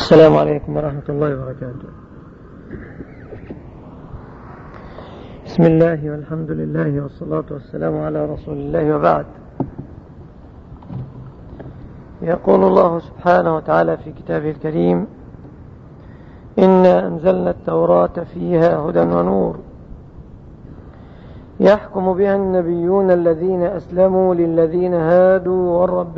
السلام عليكم ورحمة الله وبركاته. بسم الله والحمد لله والصلاة والسلام على رسول الله، وبعد. يقول الله سبحانه وتعالى في كتابه الكريم: إنا أنزلنا التوراة فيها هدى ونور يحكم بها النبيون الذين أسلموا للذين هادوا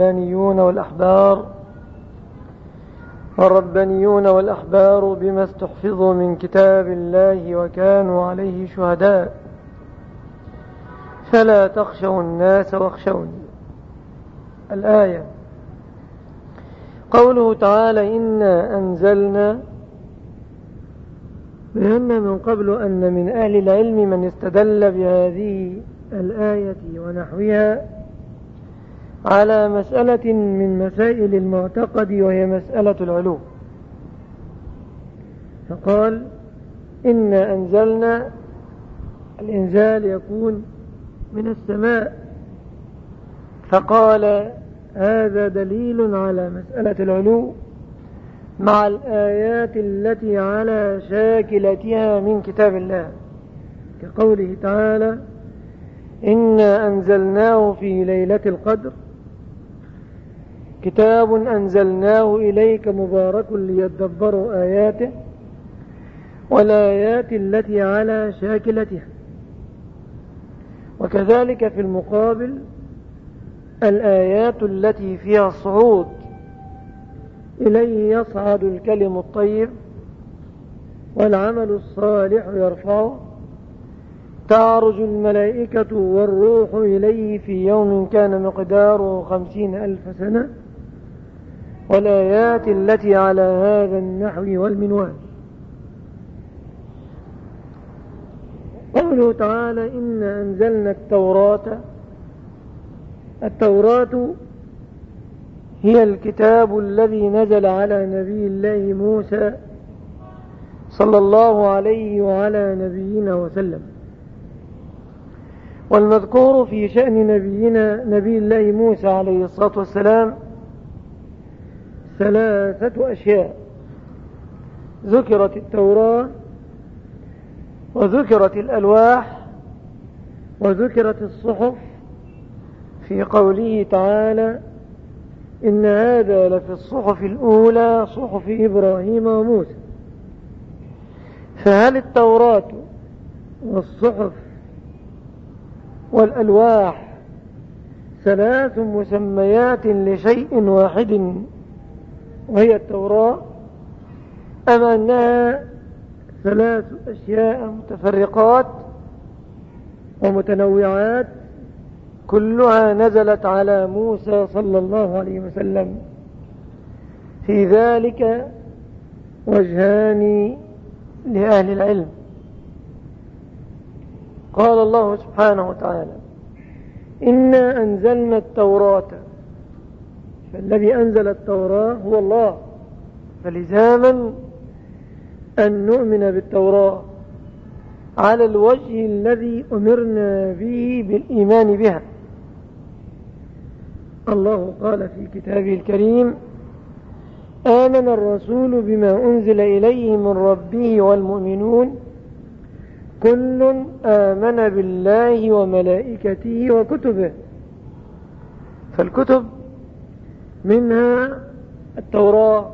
والربانيون والأحبار بما استحفظوا من كتاب الله وكانوا عليه شهداء فلا تخشوا الناس واخشوني. الآية. قوله تعالى إنا أنزلنا، بأن من قبل أن من أهل العلم من استدل بهذه الآية ونحوها على مسألة من مسائل المعتقد، وهي مسألة العلو، فقال إنا أنزلنا، الإنزال يكون من السماء، فقال هذا دليل على مسألة العلو مع الآيات التي على شاكلتها من كتاب الله، كقوله تعالى إنا أنزلناه في ليلة القدر، كتاب أنزلناه إليك مبارك ليدبروا آياته، والآيات التي على شاكلتها. وكذلك في المقابل الآيات التي فيها الصعود، إليه يصعد الكلم الطيب والعمل الصالح يرفعه، تعرج الملائكة والروح إليه في يوم كان مقداره 50,000 سنة، والآيات التي على هذا النحو والمنوال. قوله تعالى إنا أنزلنا التوراة هي الكتاب الذي نزل على نبي الله موسى صلى الله عليه وعلى نبينا وسلم. والمذكور في شأن نبي الله موسى عليه الصلاة والسلام 3 أشياء: ذكرت التوراة، وذكرت الألواح، وذكرت الصحف، في قوله تعالى إن هذا لفي الصحف الأولى صحف إبراهيم وموسى. فهل التوراة والصحف والألواح 3 مسميات لشيء واحد وهي التوراة، أم أنها 3 أشياء متفرقات ومتنوعات كلها نزلت على موسى صلى الله عليه وسلم؟ في ذلك وجهان لأهل العلم. قال الله سبحانه وتعالى إنا أنزلنا التوراة، فالذي أنزل التوراة هو الله، فلزاما أن نؤمن بالتوراة على الوجه الذي أمرنا به بالإيمان بها. الله قال في كتابه الكريم آمن الرسول بما أنزل إليه من ربه والمؤمنون كل آمن بالله وملائكته وكتبه. فالكتب منها التوراة،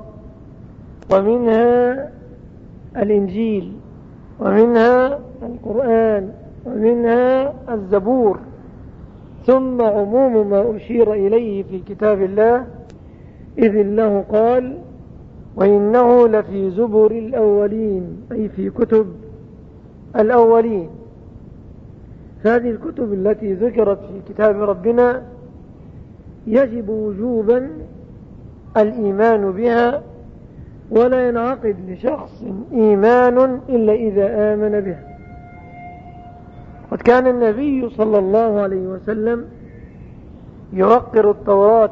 ومنها الإنجيل، ومنها القرآن، ومنها الزبور، ثم عموم ما أشير إليه في كتاب الله، إذ الله قال وإنه لفي زبر الأولين، أي في كتب الأولين. هذه الكتب التي ذكرت في كتاب ربنا يجب وجوبا الإيمان بها، ولا ينعقد لشخص إيمان إلا إذا آمن بها. قد كان النبي صلى الله عليه وسلم يوقر التوراة،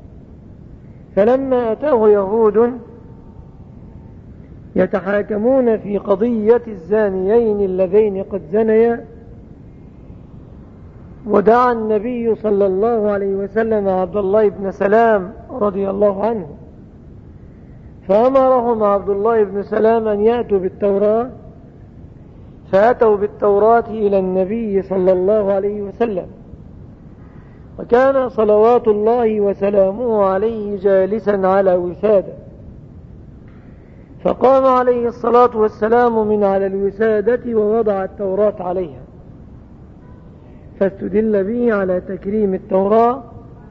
فلما أتاه يهود يتحاكمون في قضية الزانيين اللذين قد زنيا، ودعا النبي صلى الله عليه وسلم عبد الله بن سلام رضي الله عنه فأمرهم عبد الله بن سلام أن يأتوا بالتوراة، فأتوا بالتوراة إلى النبي صلى الله عليه وسلم، وكان صلوات الله وسلامه عليه جالسا على وسادة، فقام عليه الصلاة والسلام من على الوسادة ووضع التوراة عليها، فاستدل به على تكريم التوراة،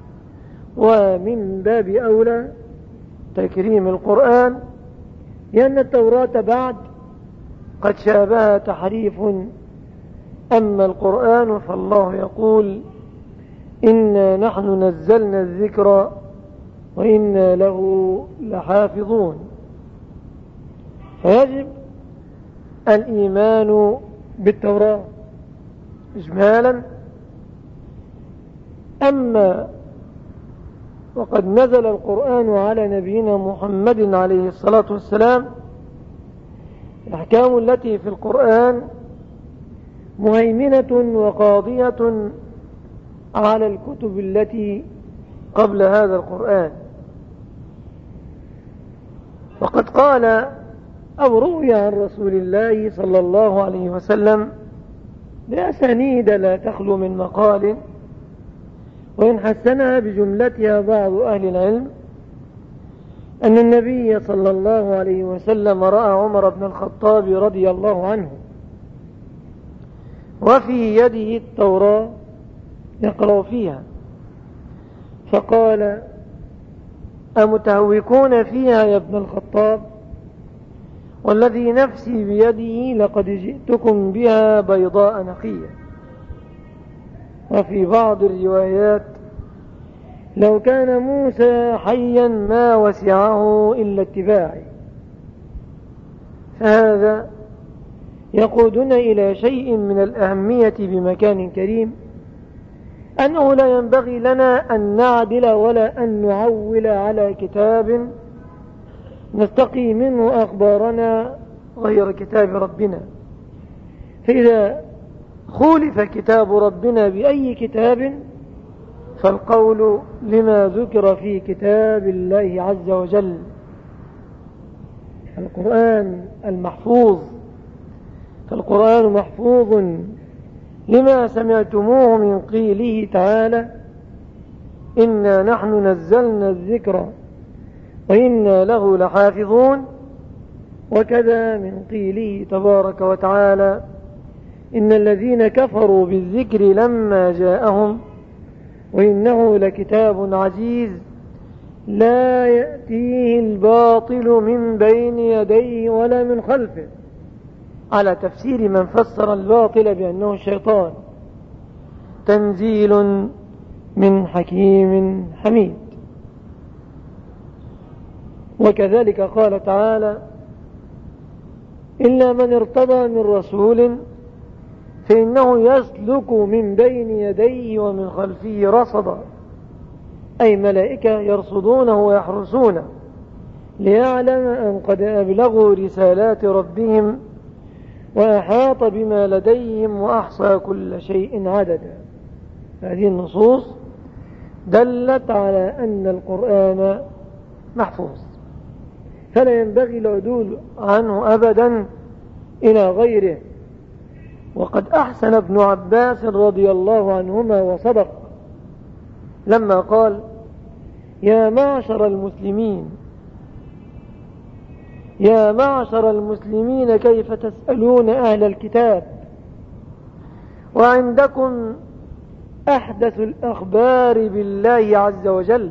ومن باب أولى تكريم القرآن، لأن التوراة بعد قد شابها تحريف. أما القرآن فالله يقول: إنا نحن نزلنا الذكر وإنا له لحافظون. فيجب الإيمان بالتوراة إجمالا. أما وقد نزل القرآن على نبينا محمد عليه الصلاة والسلام، الأحكام التي في القرآن مهيمنة وقاضية على الكتب التي قبل هذا القرآن. وقد قال أو روي عن رسول الله صلى الله عليه وسلم بأسانيد لا تخلو من مقال، وإن حسنها بجملتها بعض أهل العلم، أن النبي صلى الله عليه وسلم رأى عمر بن الخطاب رضي الله عنه وفي يده التوراة يقرأ فيها، فقال: أمتهوكون فيها يا ابن الخطاب؟ والذي نفسي بيده لقد جئتكم بها بيضاء نقية. وفي بعض الروايات: لو كان موسى حيا ما وسعه إلا اتباعي. فهذا يقودنا إلى شيء من الأهمية بمكان كريم، أنه لا ينبغي لنا أن نعدل ولا أن نعول على كتاب نستقي منه أخبارنا غير كتاب ربنا. فإذا خولف كتاب ربنا بأي كتاب فالقول لما ذكر في كتاب الله عز وجل، القرآن المحفوظ. فالقرآن محفوظ لما سمعتموه من قيله تعالى: إنا نحن نزلنا الذكر وإنا له لحافظون، وكذا من قيله تبارك وتعالى: إن الذين كفروا بالذكر لما جاءهم وإنه لكتاب عزيز لا يأتيه الباطل من بين يديه ولا من خلفه، على تفسير من فسر الباطل بأنه الشيطان. تنزيل من حكيم حميد. وكذلك قال تعالى: إلا من ارتضى من رسول فإنه يسلك من بين يديه ومن خلفه رصدا، أي ملائكة يرصدونه ويحرسونه ليعلم أن قد أبلغوا رسالات ربهم وأحاط بما لديهم وأحصى كل شيء عددا. هذه النصوص دلت على أن القرآن محفوظ، فلا ينبغي العدول عنه أبدا إلى غيره. وقد أحسن ابن عباس رضي الله عنهما وصدق لما قال: يا معشر المسلمين كيف تسألون أهل الكتاب وعندكم أحدث الأخبار بالله عز وجل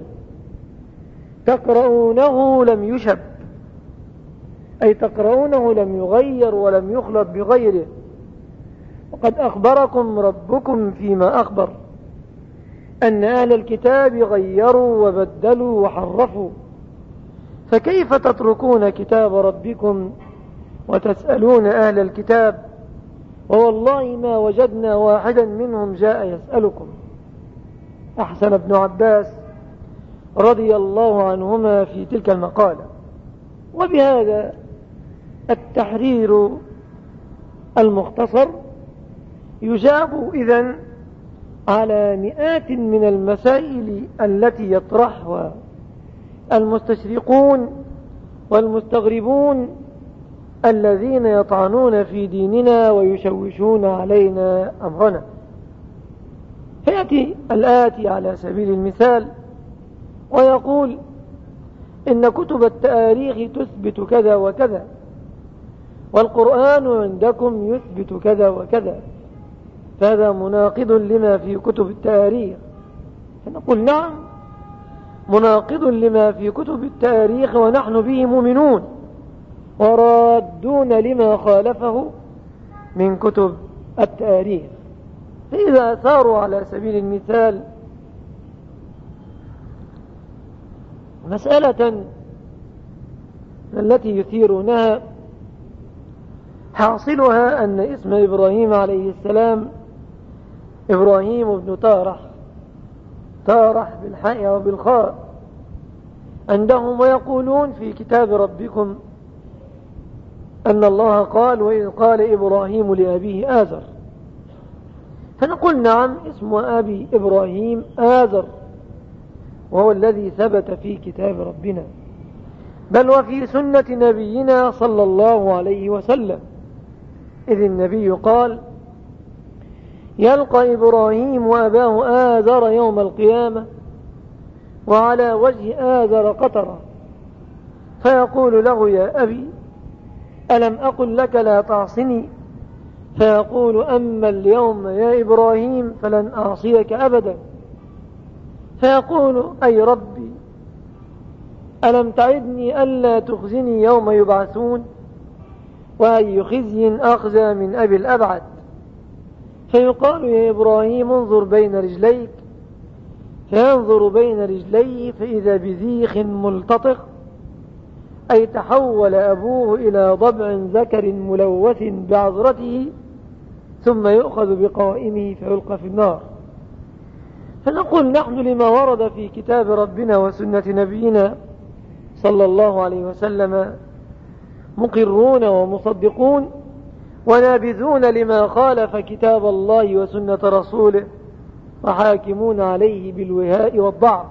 تقرؤونه لم يشب، أي تقرؤونه لم يغير ولم يخلط بغيره، وقد أخبركم ربكم فيما أخبر أن أهل الكتاب غيروا وبدلوا وحرفوا، فكيف تتركون كتاب ربكم وتسألون أهل الكتاب؟ ووالله ما وجدنا واحدا منهم جاء يسألكم. أحسن ابن عباس رضي الله عنهما في تلك المقالة. وبهذا التحرير المختصر يجاب إذن على مئات من المسائل التي يطرحها المستشرقون والمستغربون الذين يطعنون في ديننا ويشوشون علينا أمرنا. فيأتي الآتي على سبيل المثال ويقول إن كتب التاريخ تثبت كذا وكذا، والقرآن عندكم يثبت كذا وكذا، فهذا مناقض لما في كتب التاريخ. فنقول نعم، مناقض لما في كتب التاريخ ونحن به مؤمنون، ورادون لما خالفه من كتب التاريخ. فإذا أثاروا على سبيل المثال مسألة التي يثيرونها حاصلها أن اسم إبراهيم عليه السلام إبراهيم بن تارح، تارح بالحاء وبالخاء عندهم، ويقولون في كتاب ربكم أن الله قال وإذ قال إبراهيم لأبيه آزر. فنقول نعم، اسم أبي إبراهيم آزر، وهو الذي ثبت في كتاب ربنا، بل وفي سنة نبينا صلى الله عليه وسلم، إذ النبي قال يلقى إبراهيم وأباه آزر يوم القيامة وعلى وجه آزر قطرة، فيقول له يا أبي ألم أقل لك لا تعصني؟ فيقول أما اليوم يا إبراهيم فلن أعصيك أبدا. فيقول أي ربي ألم تعدني ألا تخزني يوم يبعثون؟ وأي خزي أخزى من أبي الأبعد. فيقال يا إبراهيم انظر بين رجليك، فينظر بين رجليه فإذا بذيخ ملتطق، أي تحول أبوه إلى ضبع ذكر ملوث بعذرته، ثم يؤخذ بقوائمه فيلقى في النار. فنقول نحن لما ورد في كتاب ربنا وسنة نبينا صلى الله عليه وسلم مقرون ومصدقون، ونابذون لما خالف كتاب الله وسنة رسوله، وحاكمون عليه بالوهاء والضعف.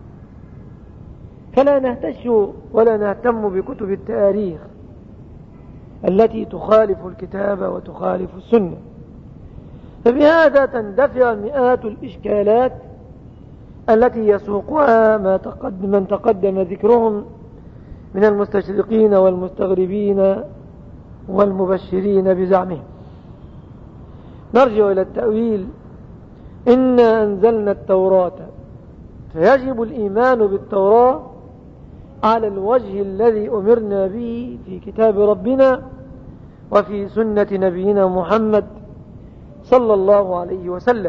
فلا نهتش ولا نهتم بكتب التاريخ التي تخالف الكتاب وتخالف السنة. فبهذا تندفع مئات الإشكالات التي يسوقها من تقدم ذكرهم من المستشرقين والمستغربين والمبشرين بزعمهم. نرجع إلى التأويل. إنا أنزلنا التوراة، فيجب الإيمان بالتوراة على الوجه الذي أمرنا به في كتاب ربنا وفي سنة نبينا محمد صلى الله عليه وسلم.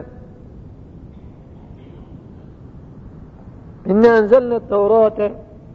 إنا أنزلنا التوراة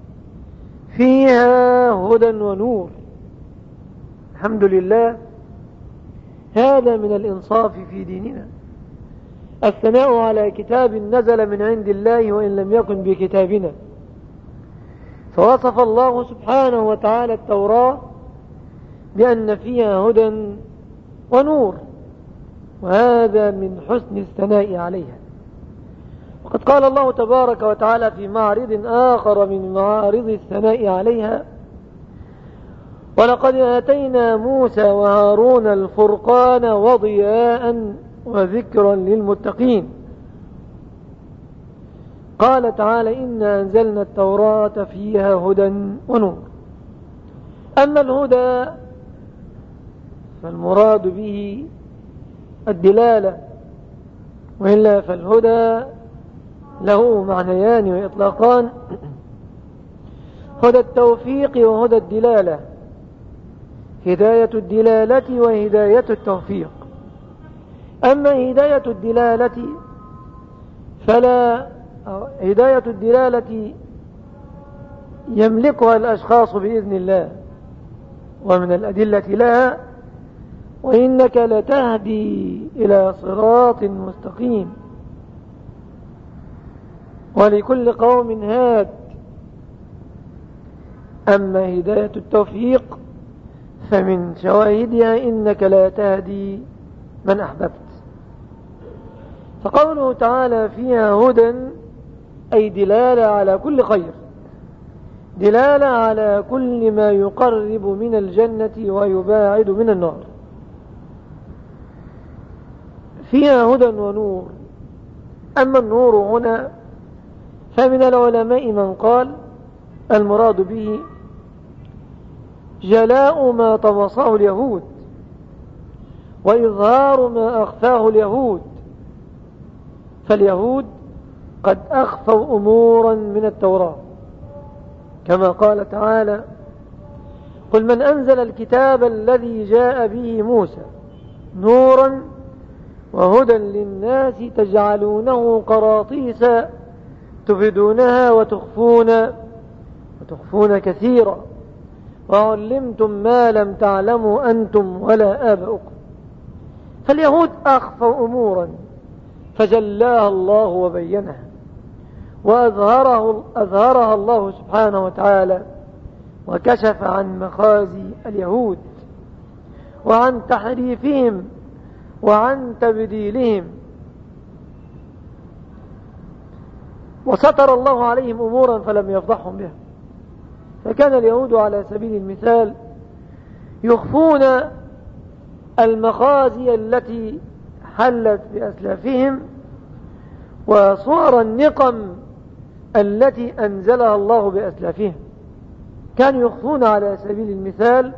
فيها هدى ونور. الحمد لله، هذا من الإنصاف في ديننا، الثناء على كتاب نزل من عند الله وإن لم يكن بكتابنا. فوصف الله سبحانه وتعالى التوراة بأن فيها هدى ونور، وهذا من حسن الثناء عليها. وقد قال الله تبارك وتعالى في معرض آخر من معارض الثناء عليها: ولقد آتينا موسى وهارون الفرقان وضياء وذكرا للمتقين. قال تعالى: إنا أنزلنا التوراة فيها هدى ونور. أما الهدى فالمراد به الدلالة، وإلا فالهدى له معنيان وإطلاقان: هدى التوفيق وهدى الدلالة، هداية الدلالة وهداية التوفيق. أما هداية الدلالة هداية الدلالة يملكها الأشخاص بإذن الله، ومن الأدلة لها: وإنك لتهدي إلى صراط مستقيم، ولكل قوم هاد. أما هداية التوفيق فمن شواهدها: إنك لا تهدي من أحببت. فقوله تعالى فيها هدى أي دلالة على كل خير، دلالة على كل ما يقرب من الجنة ويباعد من النار، فيها هدى ونور. أما النور هنا فمن العلماء من قال المراد به جلاء ما طمسه اليهود وإظهار ما أخفاه اليهود، فاليهود قد أخفوا أمورا من التوراة، كما قال تعالى: قل من أنزل الكتاب الذي جاء به موسى نورا وهدى للناس تجعلونه قراطيس تبدونها وتخفون كثيرا وعلمتم ما لم تعلموا أنتم ولا آباؤكم. فاليهود أخفوا أمورا فجلاها الله وبينها وأظهرها الله سبحانه وتعالى، وكشف عن مخازي اليهود وعن تحريفهم وعن تبديلهم، وستر الله عليهم أمورا فلم يفضحهم بها. فكان اليهود على سبيل المثال يخفون المخازي التي حلت بأسلافهم وصور النقم التي أنزلها الله بأسلافهم. كانوا يخفون على سبيل المثال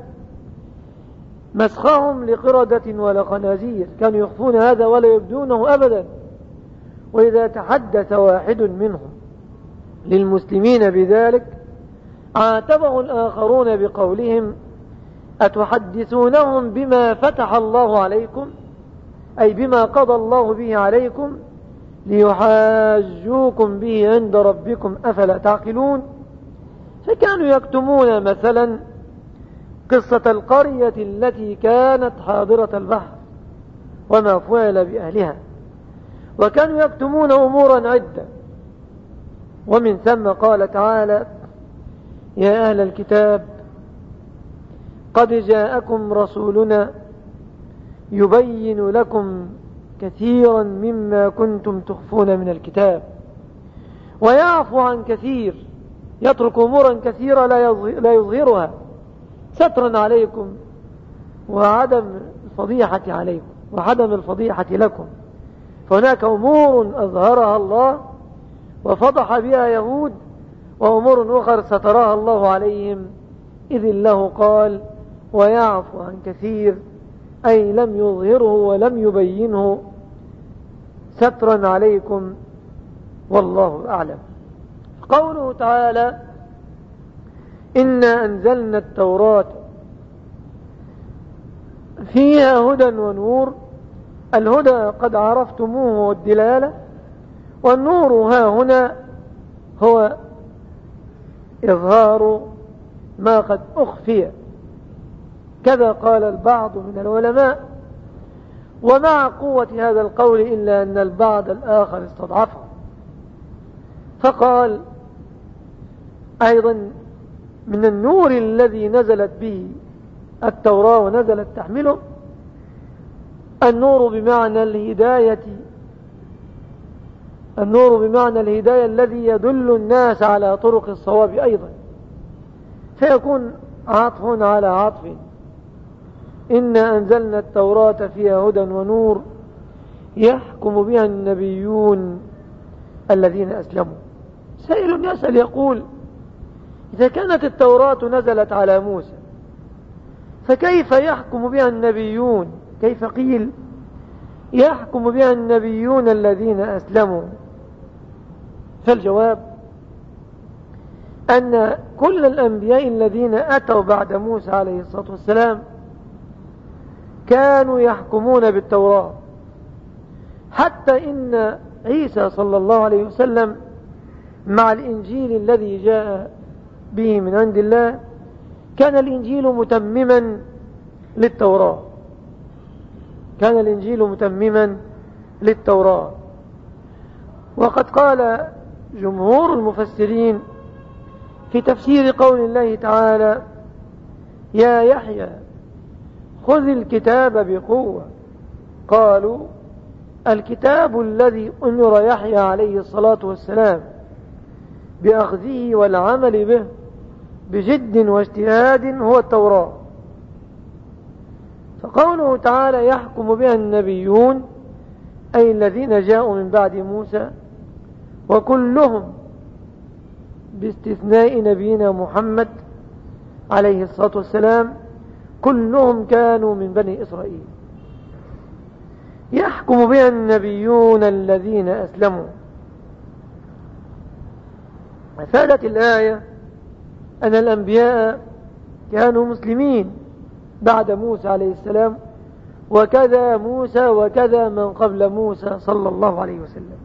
مسخهم لقردة ولا خنازير، كانوا يخفون هذا ولا يبدونه أبدا. وإذا تحدث واحد منهم للمسلمين بذلك عاتبه الآخرون بقولهم: أتحدثونهم بما فتح الله عليكم، أي بما قضى الله به عليكم، ليحاجوكم به عند ربكم أفلا تعقلون. فكانوا يكتمون مثلا قصة القرية التي كانت حاضرة البحر وما فعل بأهلها، وكانوا يكتمون أمورا عدة. ومن ثم قال تعالى: يا أهل الكتاب قد جاءكم رسولنا يبين لكم كثيرا مما كنتم تخفون من الكتاب ويعفو عن كثير، يترك أمورا كثيرة لا يظهرها سترا عليكم وعدم الفضيحة لكم. فهناك أمور أظهرها الله وفضح بها يهود، وأمور أخرى سترها الله عليهم، إذ الله قال: ويعفو عن كثير، أي لم يظهره ولم يبينه سترا عليكم والله أعلم. قوله تعالى: إنا أنزلنا التوراة فيها هدى ونور. الهدى قد عرفتموه والدلالة، والنور ها هنا هو إظهار ما قد أخفي، كذا قال البعض من العلماء. ومع قوة هذا القول إلا أن البعض الآخر استضعفه فقال أيضا: من النور الذي نزلت به التوراة ونزلت تحمله النور بمعنى الهداية الذي يدل الناس على طرق الصواب أيضا، فيكون عطف على عطف. إنا أنزلنا التوراة فيها هدى ونور يحكم بها النبيون الذين أسلموا. سائل يسأل يقول: إذا كانت التوراة نزلت على موسى فكيف يحكم بها النبيون؟ كيف قيل يحكم بها النبيون الذين أسلموا؟ فالجواب أن كل الأنبياء الذين أتوا بعد موسى عليه الصلاة والسلام كانوا يحكمون بالتوراة، حتى إن عيسى صلى الله عليه وسلم مع الإنجيل الذي جاء به من عند الله كان الإنجيل متمما للتوراة. وقد قال جمهور المفسرين في تفسير قول الله تعالى: يا يحيى خذ الكتاب بقوة، قالوا الكتاب الذي أمر يحيى عليه الصلاة والسلام بأخذه والعمل به بجد واجتهاد هو التوراة. فقوله تعالى يحكم بها النبيون أي الذين جاءوا من بعد موسى، وكلهم باستثناء نبينا محمد عليه الصلاة والسلام كلهم كانوا من بني إسرائيل. يحكم بها النبيون الذين أسلموا. أفادت الآية أن الأنبياء كانوا مسلمين بعد موسى عليه السلام، وكذا موسى وكذا من قبل موسى صلى الله عليه وسلم،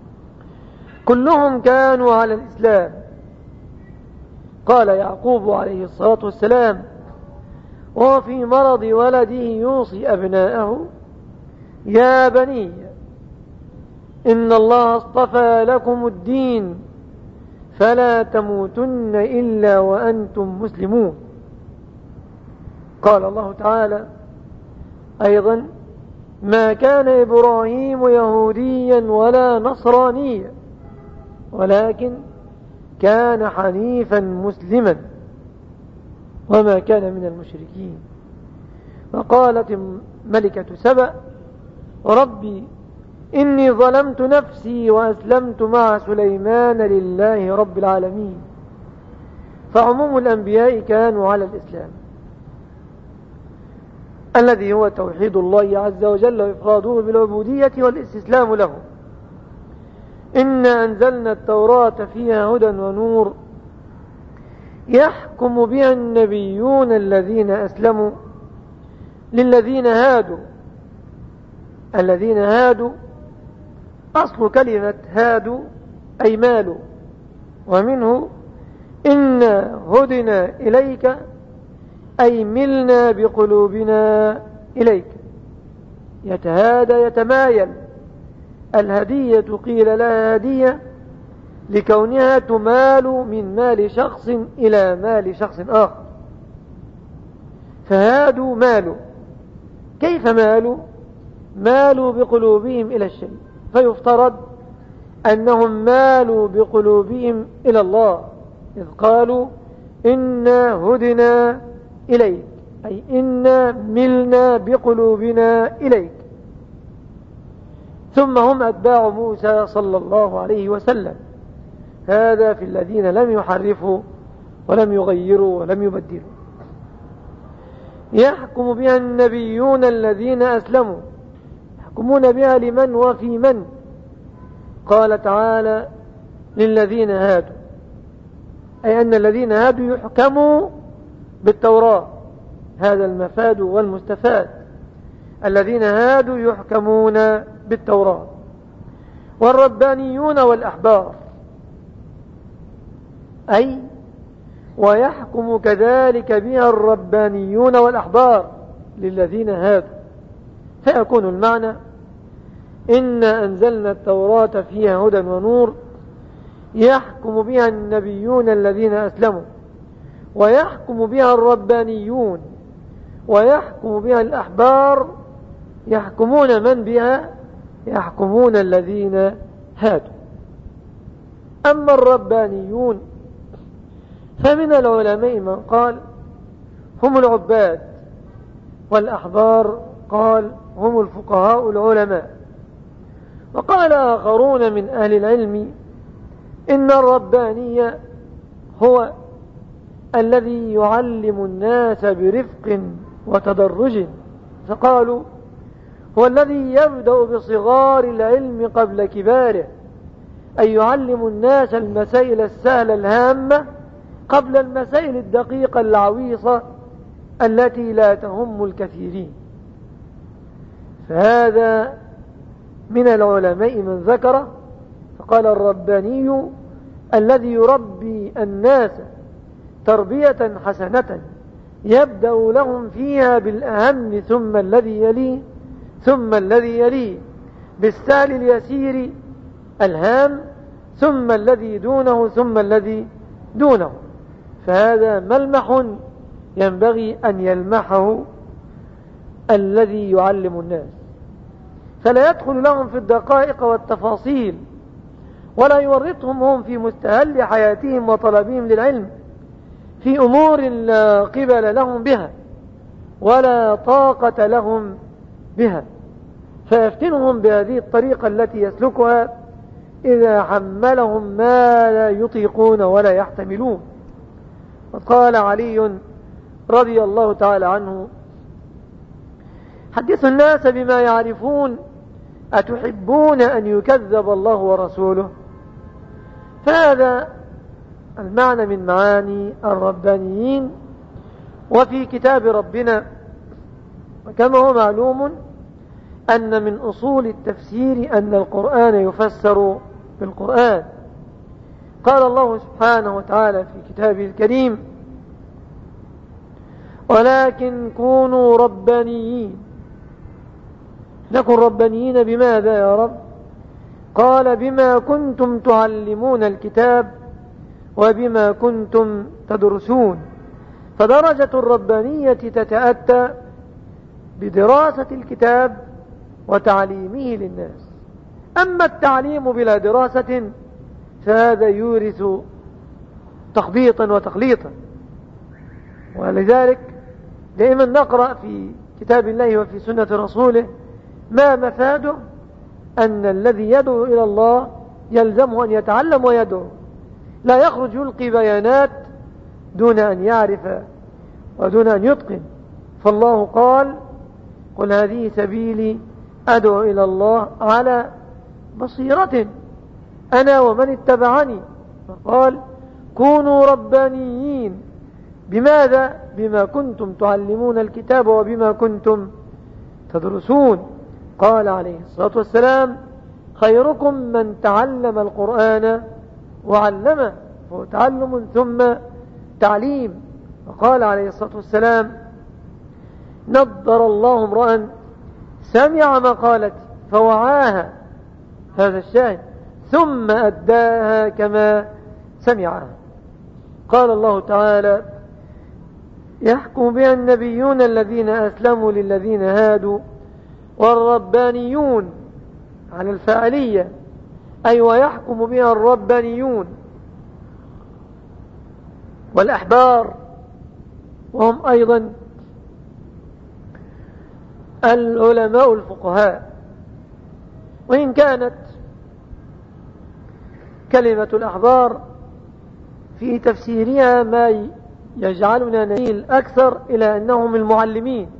كلهم كانوا على الإسلام. قال يعقوب عليه الصلاة والسلام وهو في مرض ولده يوصي أبناءه يا بني إن الله اصطفى لكم الدين فلا تموتن إلا وأنتم مسلمون. قال الله تعالى أيضا ما كان إبراهيم يهوديا ولا نصرانيا ولكن كان حنيفا مسلما وما كان من المشركين. وقالت ملكة سبأ ربي إني ظلمت نفسي وأسلمت مع سليمان لله رب العالمين. فعموم الأنبياء كانوا على الإسلام الذي هو توحيد الله عز وجل وإفراده بالعبودية والاستسلام له. إنا أنزلنا التوراة فيها هدى ونور يحكم بها النبيون الذين أسلموا للذين هادوا. الذين هادوا أصل كلمة هادوا أي مالوا، ومنه إنا هدنا إليك أي ملنا بقلوبنا إليك. يتهادى يتمايل. الهدية قيل لها هدية لكونها تمال من مال شخص إلى مال شخص آخر. فهادوا مالوا. كيف مالوا؟ مالوا بقلوبهم إلى الشيء، فيفترض أنهم مالوا بقلوبهم إلى الله إذ قالوا إنا هدنا إليك أي إنا ملنا بقلوبنا إليك. ثم هم أتباع موسى صلى الله عليه وسلم. هذا في الذين لم يحرفوا ولم يغيروا ولم يبدلوا. يحكم بها النبيون الذين أسلموا. يحكمون بها لمن وفي من؟ قال تعالى للذين هادوا، أي أن الذين هادوا يحكموا بالتوراة. هذا المفاد والمستفاد. الذين هادوا يحكمون بالتوراة. والربانيون والأحبار أي ويحكم كذلك بها الربانيون والأحبار للذين هادوا. فيكون المعنى إنا أنزلنا التوراة فيها هدى ونور يحكم بها النبيون الذين أسلموا، ويحكم بها الربانيون، ويحكم بها الأحبار. يحكمون من بها؟ يحكمون الذين هادوا. أما الربانيون فمن العلماء من قال هم العباد، والأحبار قال هم الفقهاء العلماء. وقال آخرون من أهل العلم إن الرباني هو الذي يعلم الناس برفق وتدرج، فقالوا هو الذي يبدأ بصغار العلم قبل كباره، أي يعلم الناس المسائل السهلة الهامة قبل المسائل الدقيقة العويصة التي لا تهم الكثيرين. فهذا من العلماء من ذكر، فقال الرباني الذي يربي الناس تربية حسنة يبدأ لهم فيها بالأهم ثم الذي يليه ثم الذي يليه، بالسهل اليسير الهام ثم الذي دونه ثم الذي دونه. فهذا ملمح ينبغي أن يلمحه الذي يعلم الناس، فلا يدخل لهم في الدقائق والتفاصيل ولا يورطهم هم في مستهل حياتهم وطلبهم للعلم، في أمور لا قبل لهم بها ولا طاقة لهم بها، فيفتنهم بهذه الطريقة التي يسلكها إذا حملهم ما لا يطيقون ولا يحتملون. وقال علي رضي الله تعالى عنه: حدثوا الناس بما يعرفون، أتحبون أن يكذب الله ورسوله؟ فهذا المعنى من معاني الربانيين وفي كتاب ربنا. وكما هو معلوم أن من أصول التفسير أن القرآن يفسر بالقرآن. قال الله سبحانه وتعالى في كتابه الكريم: ولكن كونوا ربانيين. نكن ربانيين بماذا يا رب؟ قال: بما كنتم تعلمون الكتاب وبما كنتم تدرسون. فدرجة الربانية تتأتى بدراسة الكتاب وتعليمه للناس. أما التعليم بلا دراسة فهذا يورث تخبيطا وتخليطا. ولذلك دائما نقرأ في كتاب الله وفي سنة رسوله ما مفاده أن الذي يدعو إلى الله يلزمه أن يتعلم ويدعو، لا يخرج يلقي بيانات دون أن يعرف ودون أن يتقن. فالله قال: قل هذه سبيلي أدعو إلى الله على بصيرة أنا ومن اتبعني. فقال: كونوا ربانيين. بماذا؟ بما كنتم تعلمون الكتاب وبما كنتم تدرسون. قال عليه الصلاة والسلام: خيركم من تعلم القرآن وعلمه. هو تعلم ثم تعليم. وقال عليه الصلاة والسلام: نضر الله امرأ سمع مقالتي فوعاها، هذا الشاهد، ثم أداها كما سمعها. قال الله تعالى: يحكم بها النبيون الذين أسلموا للذين هادوا والربانيون على الفاعلية، أي ويحكم بها الربانيون والأحبار، وهم أيضا العلماء الفقهاء. وإن كانت كلمة الأحبار في تفسيرها ما يجعلنا نميل أكثر إلى أنهم المعلمين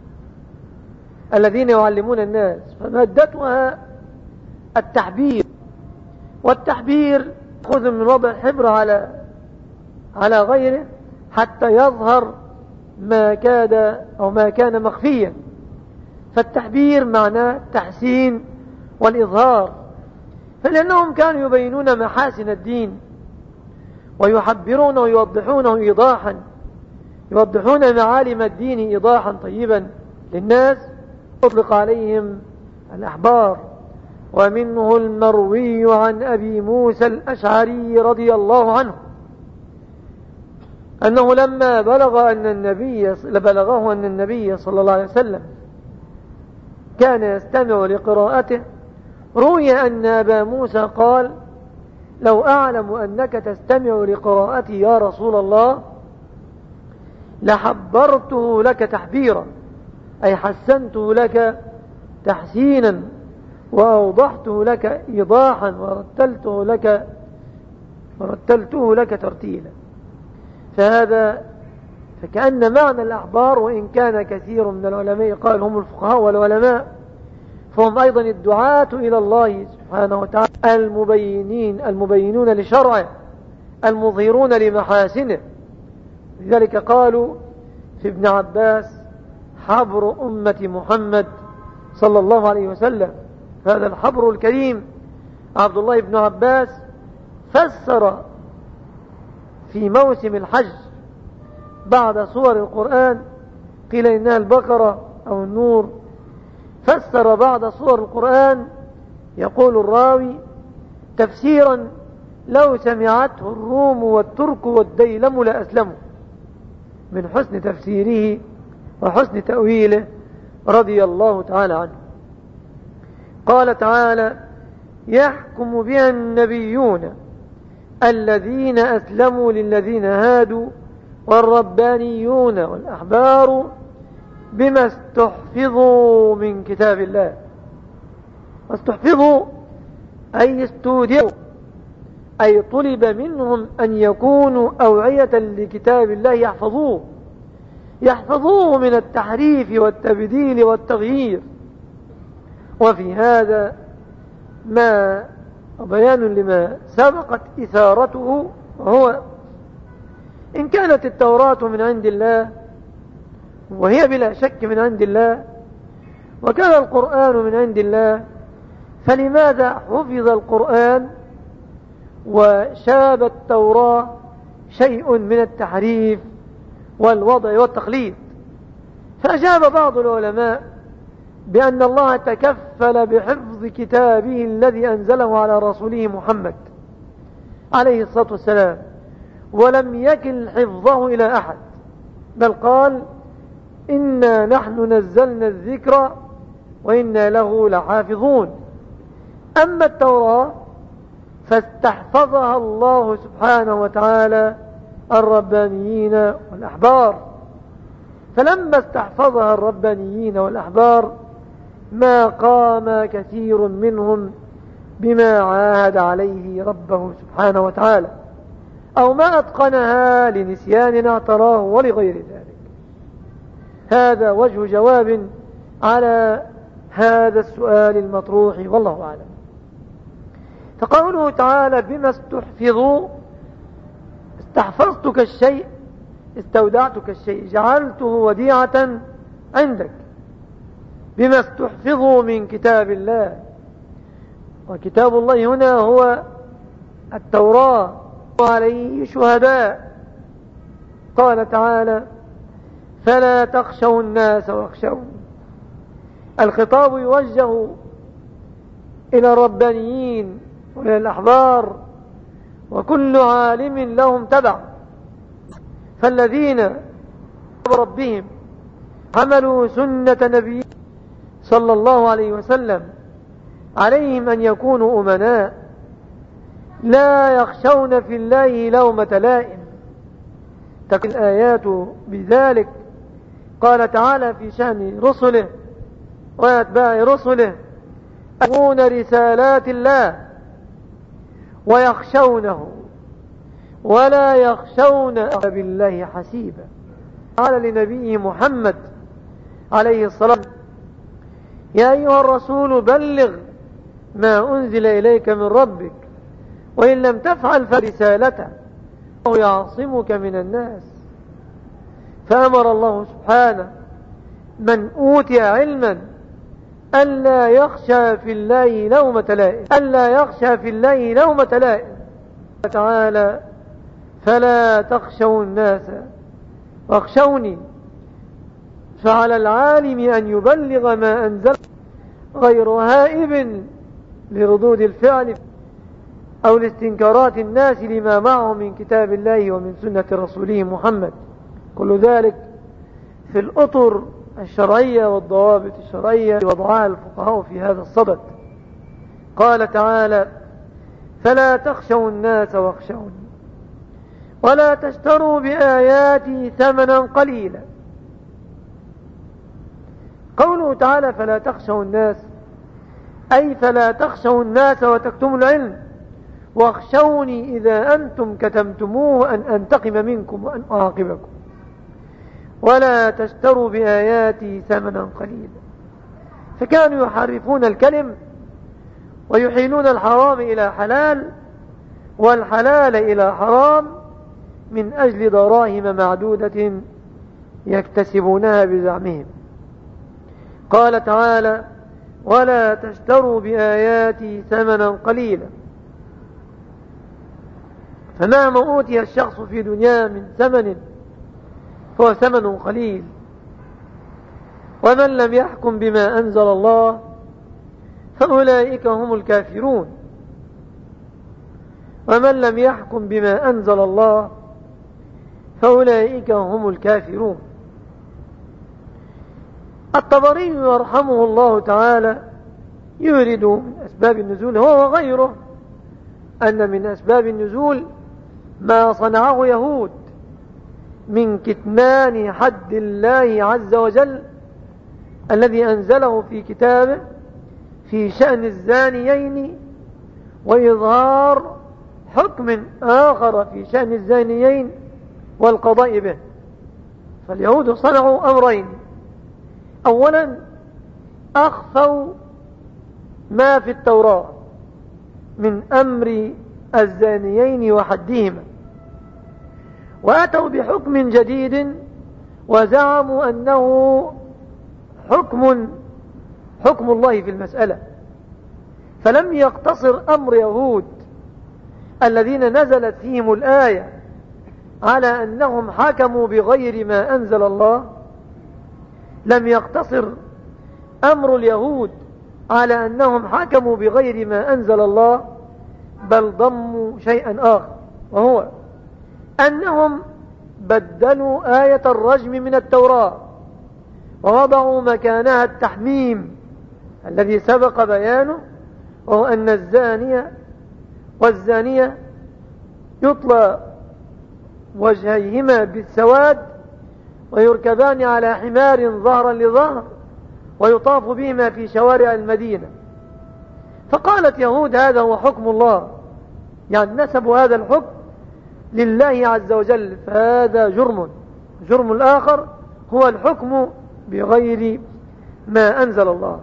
الذين يعلمون الناس، فمادتها التحبير، والتحبير خذ من وضع الحبر على غيره حتى يظهر ما كاد أو ما كان مخفيا. فالتحبير معناه التحسين والإظهار، فلأنهم كانوا يبينون محاسن الدين ويحبرون ويوضحونه إيضاحا، يوضحون معالم الدين إيضاحا طيبا للناس، أطلق عليهم الأحبار. ومنه المروي عن أبي موسى الأشعري رضي الله عنه أنه لما بلغه أن النبي صلى الله عليه وسلم كان يستمع لقراءته، روي أن أبا موسى قال: لو أعلم أنك تستمع لقراءتي يا رسول الله لحبرته لك تحبيرا، أي حسنته لك تحسينا وأوضحته لك إيضاحا ورتلته لك ترتيلا. فكأن معنى الأحبار، وإن كان كثير من العلماء قال هم الفقهاء والعلماء، فهم أيضا الدعاة إلى الله سبحانه وتعالى، المبينون لشرعه، المظهرون لمحاسنه. لذلك قالوا في ابن عباس: حبر أمة محمد صلى الله عليه وسلم. هذا الحبر الكريم عبد الله بن عباس فسر في موسم الحج بعد سور القرآن، قيل إنها البقرة أو النور، فسر بعد سور القرآن، يقول الراوي: تفسيرا لو سمعته الروم والترك والديلم لأسلموا، من حسن تفسيره وحسن تأويله رضي الله تعالى عنه. قال تعالى: يحكم بها النبيون الذين أسلموا للذين هادوا والربانيون والأحبار بما استحفظوا من كتاب الله. استحفظوا أي استودعوا، أي طلب منهم أن يكونوا أوعية لكتاب الله يحفظوه من التحريف والتبديل والتغيير. وفي هذا ما بيان لما سبقت إثارته، وهو إن كانت التوراة من عند الله، وهي بلا شك من عند الله، وكان القرآن من عند الله، فلماذا حفظ القرآن وشاب التوراة شيء من التحريف والوضع والتقليد؟ فأجاب بعض العلماء بأن الله تكفل بحفظ كتابه الذي أنزله على رسوله محمد عليه الصلاة والسلام، ولم يكل حفظه إلى أحد، بل قال إنا نحن نزلنا الذكر وإنا له لحافظون. أما التوراة فاستحفظها الله سبحانه وتعالى الربانيين والأحبار، فلما استحفظها الربانيين والأحبار ما قام كثير منهم بما عاهد عليه ربه سبحانه وتعالى، أو ما أتقنها لنسيان اعتراه ولغير ذلك. هذا وجه جواب على هذا السؤال المطروح، والله أعلم. فقوله تعالى بما استحفظوا، استحفظتك الشيء، استودعتك الشيء، جعلته وديعة عندك. بما استحفظوا من كتاب الله، وكتاب الله هنا هو التوراة، وعليه شهداء. قال تعالى فلا تخشوا الناس واخشوني. الخطاب يوجه إلى الربانيين وإلى الأحبار وكل عالم لهم تبع، فالذين بربهم عملوا سنة نبي صلى الله عليه وسلم عليهم أن يكونوا أمناء لا يخشون في الله لومة لائم. تكون الآيات بذلك. قال تعالى في شأن رسله وأتباع رسله يؤمنون رسالات الله ويخشونه ولا يخشون بالله حسيبا. قال لنبيه محمد عليه الصلاة والسلام يا أيها الرسول بلغ ما أنزل إليك من ربك وإن لم تفعل فرسالته وهو يعصمك من الناس. فأمر الله سبحانه من أوتي علما ألا يخشى في الله لومة لائم، ألا يخشى في الله لومة لائم. تعالى فلا تخشوا الناس واخشوني. فعلى العالم أن يبلغ ما أنزل غير هائب لردود الفعل أو لاستنكارات الناس لما معه من كتاب الله ومن سنة رسوله محمد. كل ذلك في الأطر الشرعية والضوابط الشرعية وضعها الفقهاء في هذا الصدد. قال تعالى فلا تخشوا الناس واخشوني ولا تشتروا بآياتي ثمنا قليلا. قوله تعالى فلا تخشوا الناس أي فلا تخشوا الناس وتكتموا العلم، واخشوني إذا أنتم كتمتموه أن أنتقم منكم وأن أعاقبكم. ولا تشتروا بآياتي ثمنا قليلا. فكانوا يحرفون الكلم ويحيلون الحرام إلى حلال والحلال إلى حرام من أجل دراهم معدودة يكتسبونها بزعمهم. قال تعالى ولا تشتروا بآياتي ثمنا قليلا. فمهما أوتي الشخص في دنيا من ثمن فهو ثمن قليل. ومن لم يحكم بما أنزل الله فأولئك هم الكافرون. ومن لم يحكم بما أنزل الله فأولئك هم الكافرون. الطبري يرحمه الله تعالى يورد من أسباب النزول هو وغيره أن من أسباب النزول ما صنعه يهود من كتمان حد الله عز وجل الذي أنزله في كتابه في شأن الزانيين، وإظهار حكم آخر في شأن الزانيين والقضاء به. فاليهود صنعوا أمرين: أولا أخفوا ما في التوراة من أمر الزانيين وحدهما، وأتوا بحكم جديد وزعموا أنه حكم الله في المسألة. فلم يقتصر أمر يهود الذين نزلت فيهم الآية على أنهم حكموا بغير ما أنزل الله، لم يقتصر أمر اليهود على أنهم حكموا بغير ما أنزل الله، بل ضموا شيئا آخر، وهو أنهم بدلوا آية الرجم من التوراة ووضعوا مكانها التحميم الذي سبق بيانه، وهو أن الزانية والزانية يطلى وجهيهما بالسواد ويركبان على حمار ظهرا لظهر ويطاف بهما في شوارع المدينة. فقالت يهود هذا هو حكم الله، يعني نسبوا هذا الحكم لله عز وجل، فهذا جرم الآخر هو الحكم بغير ما أنزل الله.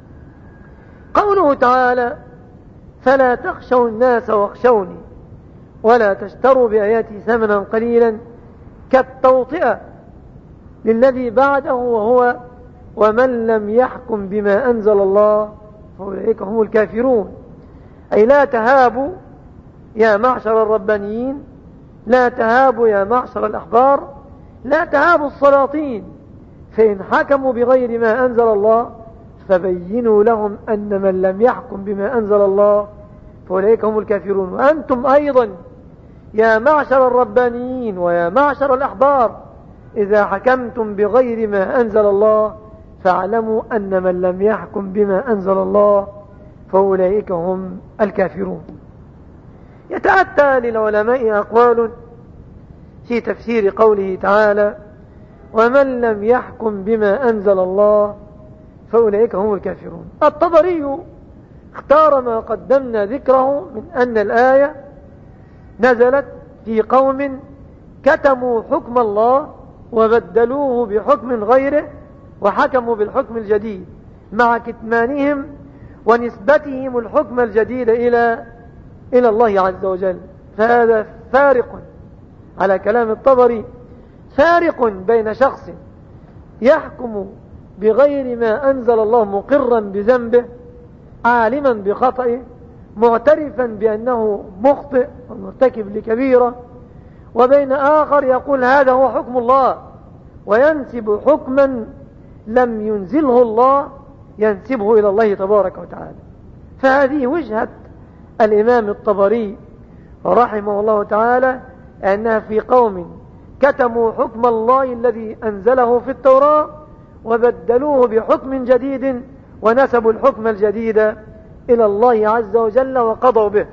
قوله تعالى: فلا تخشوا الناس واخشوني ولا تشتروا بآياتي ثمنا قليلا، كالتوطئة للذي بعده، وهو ومن لم يحكم بما أنزل الله فأولئك هم الكافرون. أي لا تهابوا يا معشر الربانيين، لا تهابوا يا معشر الأحبار، لا تهابوا السلاطين، فإن حكموا بغير ما أنزل الله فبينوا لهم أن من لم يحكم بما أنزل الله فأولئك هم الكافرون. وأنتم أيضا يا معشر الربانيين ويا معشر الأحبار إذا حكمتم بغير ما أنزل الله فاعلموا أن من لم يحكم بما أنزل الله فأولئك هم الكافرون. يتأتى للعلماء أقوال في تفسير قوله تعالى: ومن لم يحكم بما أنزل الله فأولئك هم الكافرون. الطبري اختار ما قدمنا ذكره من أن الآية نزلت في قوم كتموا حكم الله وبدلوه بحكم غيره وحكموا بالحكم الجديد مع كتمانهم ونسبتهم الحكم الجديد إلى الله عز وجل. فهذا فارق على كلام الطبري، فارق بين شخص يحكم بغير ما أنزل الله مقرا بذنبه عالما بخطئه معترفا بأنه مخطئ ومرتكب لكبيرة، وبين آخر يقول هذا هو حكم الله وينسب حكما لم ينزله الله ينسبه إلى الله تبارك وتعالى. فهذه وجهة الإمام الطبري رحمه الله تعالى، أنها في قوم كتموا حكم الله الذي أنزله في التوراة وبدلوه بحكم جديد ونسبوا الحكم الجديد إلى الله عز وجل وقضوا به.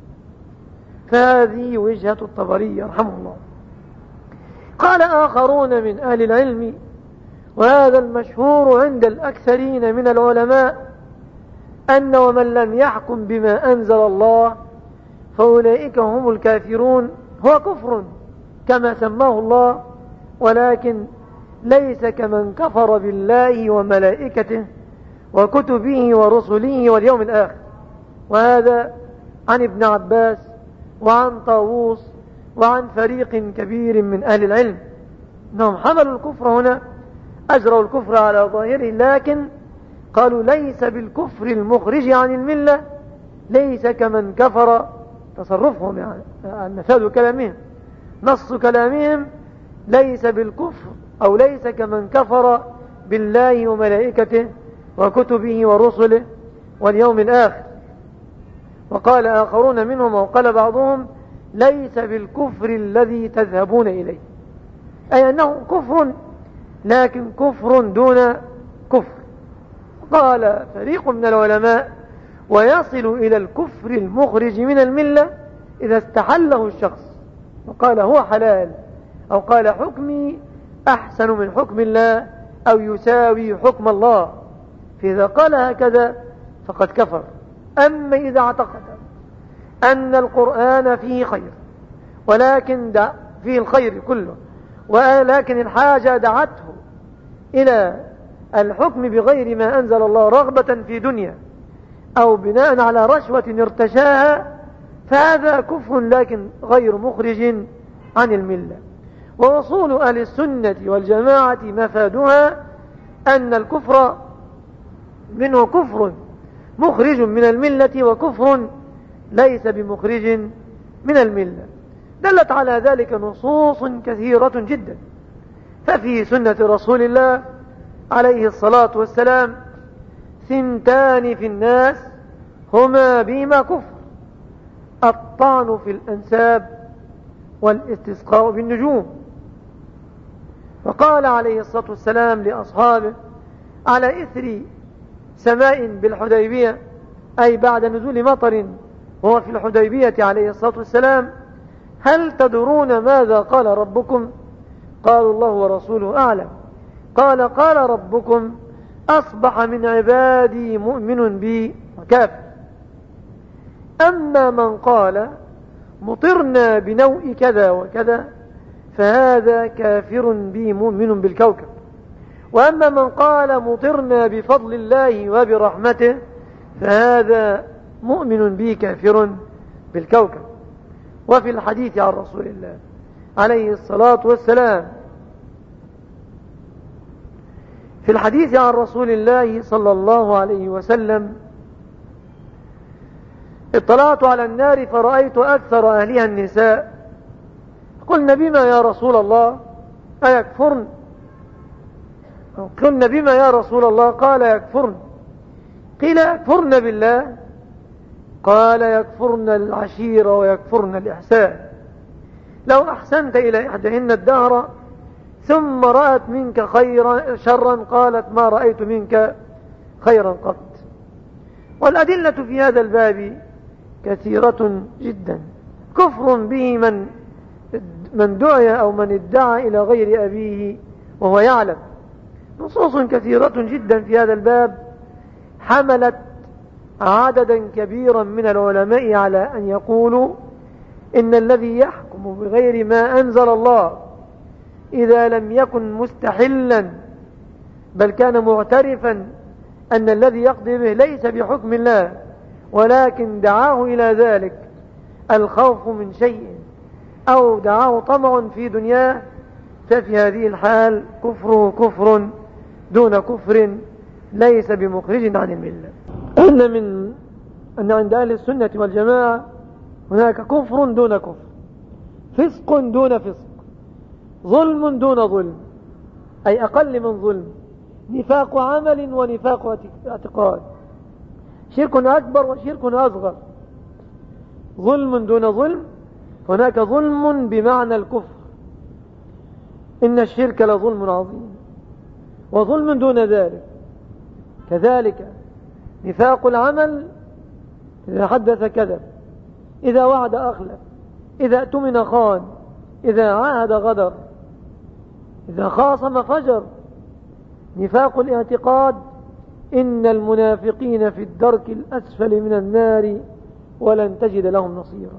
فهذه وجهة الطبري رحمه الله. قال آخرون من أهل العلم، وهذا المشهور عند الأكثرين من العلماء، أن ومن لم يحكم بما أنزل الله فأولئك هم الكافرون هو كفر كما سماه الله، ولكن ليس كمن كفر بالله وملائكته وكتبه ورسله واليوم الآخر. وهذا عن ابن عباس وعن طاووس وعن فريق كبير من أهل العلم، أنهم حملوا الكفر هنا، أجروا الكفر على ظاهره، لكن قالوا ليس بالكفر المخرج عن الملة، ليس كمن كفر. تصرفهم يعني نفاذ كلامهم، نص كلامهم ليس بالكفر أو ليس كمن كفر بالله وملائكته وكتبه ورسله واليوم الآخر. وقال آخرون منهم وقال بعضهم ليس بالكفر الذي تذهبون إليه، أي أنه كفر لكن كفر دون كفر. قال فريق من العلماء ويصل إلى الكفر المخرج من الملة إذا استحله الشخص وقال هو حلال أو قال حكمي أحسن من حكم الله أو يساوي حكم الله، فإذا قال هكذا فقد كفر. أما إذا اعتقد أن القرآن فيه خير، ولكن فيه الخير كله، ولكن الحاجة دعته إلى الحكم بغير ما أنزل الله رغبة في دنيا أو بناء على رشوة ارتشاها، فهذا كفر لكن غير مخرج عن الملة. ووصول أهل السنة والجماعة مفادها أن الكفر منه كفر مخرج من الملة وكفر ليس بمخرج من الملة. دلت على ذلك نصوص كثيرة جدا، ففي سنة رسول الله عليه الصلاة والسلام ثنتان في الناس هما بهما كفر: الطعن في الأنساب والاستسقاء بالنجوم. فقال عليه الصلاة والسلام لأصحابه على إثر سماء بالحديبية، أي بعد نزول مطر وهو في الحديبية عليه الصلاة والسلام: هل تدرون ماذا قال ربكم؟ قالوا الله ورسوله أعلم. قال: قال ربكم أصبح من عبادي مؤمن بي وكافر. أما من قال مطرنا بنوء كذا وكذا فهذا كافر بي مؤمن بالكوكب. وأما من قال مطرنا بفضل الله وبرحمته فهذا مؤمن بي كافر بالكوكب. وفي الحديث عن رسول الله عليه الصلاة والسلام، في الحديث عن رسول الله صلى الله عليه وسلم: اطلعت على النار فرأيت أكثر أهلها النساء، قلنا بما يا رسول الله؟ أيكفرن؟ قلنا بما يا رسول الله؟ قال: يكفرن. قيل: يكفرن بالله؟ قال: يكفرن العشيرة ويكفرن الإحسان. لو أحسنت إلى إحداهن الدهر ثم رأت منك شرا قالت: ما رأيت منك خيرا قط. والأدلة في هذا الباب كثيرة جدا. كفر به من دعي أو من ادعى إلى غير أبيه وهو يعلم. نصوص كثيرة جدا في هذا الباب حملت عددا كبيرا من العلماء على أن يقولوا إن الذي يحكم بغير ما أنزل الله إذا لم يكن مستحلا بل كان معترفا أن الذي يقضي به ليس بحكم الله ولكن دعاه إلى ذلك الخوف من شيء أو دعاه طمع في دنياه، ففي هذه الحال كفره كفر دون كفر ليس بمخرج عن الملة. أن عند أهل السنة والجماعة هناك كفر دون كفر، فسق دون فسق، ظلم دون ظلم، أي أقل من ظلم، نفاق عمل ونفاق اعتقاد، شرك أكبر وشرك أصغر، ظلم دون ظلم. هناك ظلم بمعنى الكفر، إن الشرك لظلم عظيم، وظلم دون ذلك كذلك نفاق العمل، إذا حدث كذب، إذا وعد أخلف، إذا اؤتمن خان، إذا عاهد غدر، إذا خاصم فجر. نفاق الاعتقاد: إن المنافقين في الدرك الأسفل من النار ولن تجد لهم نصيرا.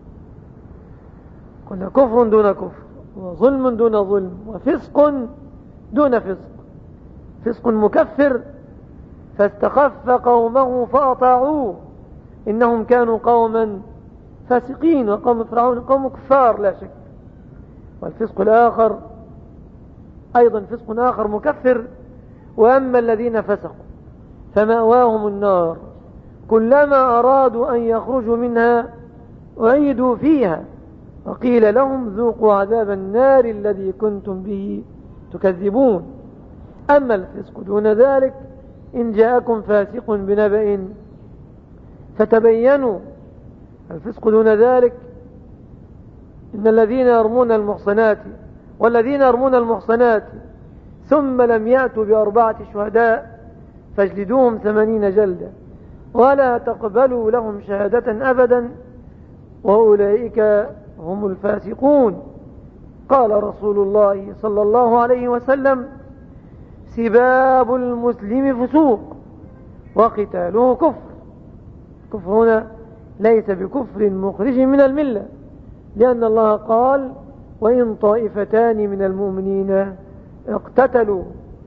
قلنا كفر دون كفر، وظلم دون ظلم، وفسق دون فسق. فسق مكفر: فاستخف قومه فأطاعوه إنهم كانوا قوما فاسقين، وقوم فرعون قوم كفار لا شك. والفسق الآخر أيضا فسق آخر مكفر: وأما الذين فسقوا فمأواهم النار كلما أرادوا أن يخرجوا منها أعيدوا فيها وقيل لهم ذوقوا عذاب النار الذي كنتم به تكذبون. أما الفسق دون ذلك: إن جاءكم فاسق بنبأ فتبينوا. الفسق دون ذلك: إن الذين يرمون المحصنات والذين يرمون المحصنات ثم لم يأتوا ب4 شهداء فاجلدوهم 80 جلدة ولا تقبلوا لهم شهادة أبدا وأولئك هم الفاسقون. قال رسول الله صلى الله عليه وسلم: سباب المسلم فسوق وقتاله كفر. كفر هنا ليس بكفر مخرج من الملة، لأن الله قال: وإن طائفتان من المؤمنين اقتتلوا.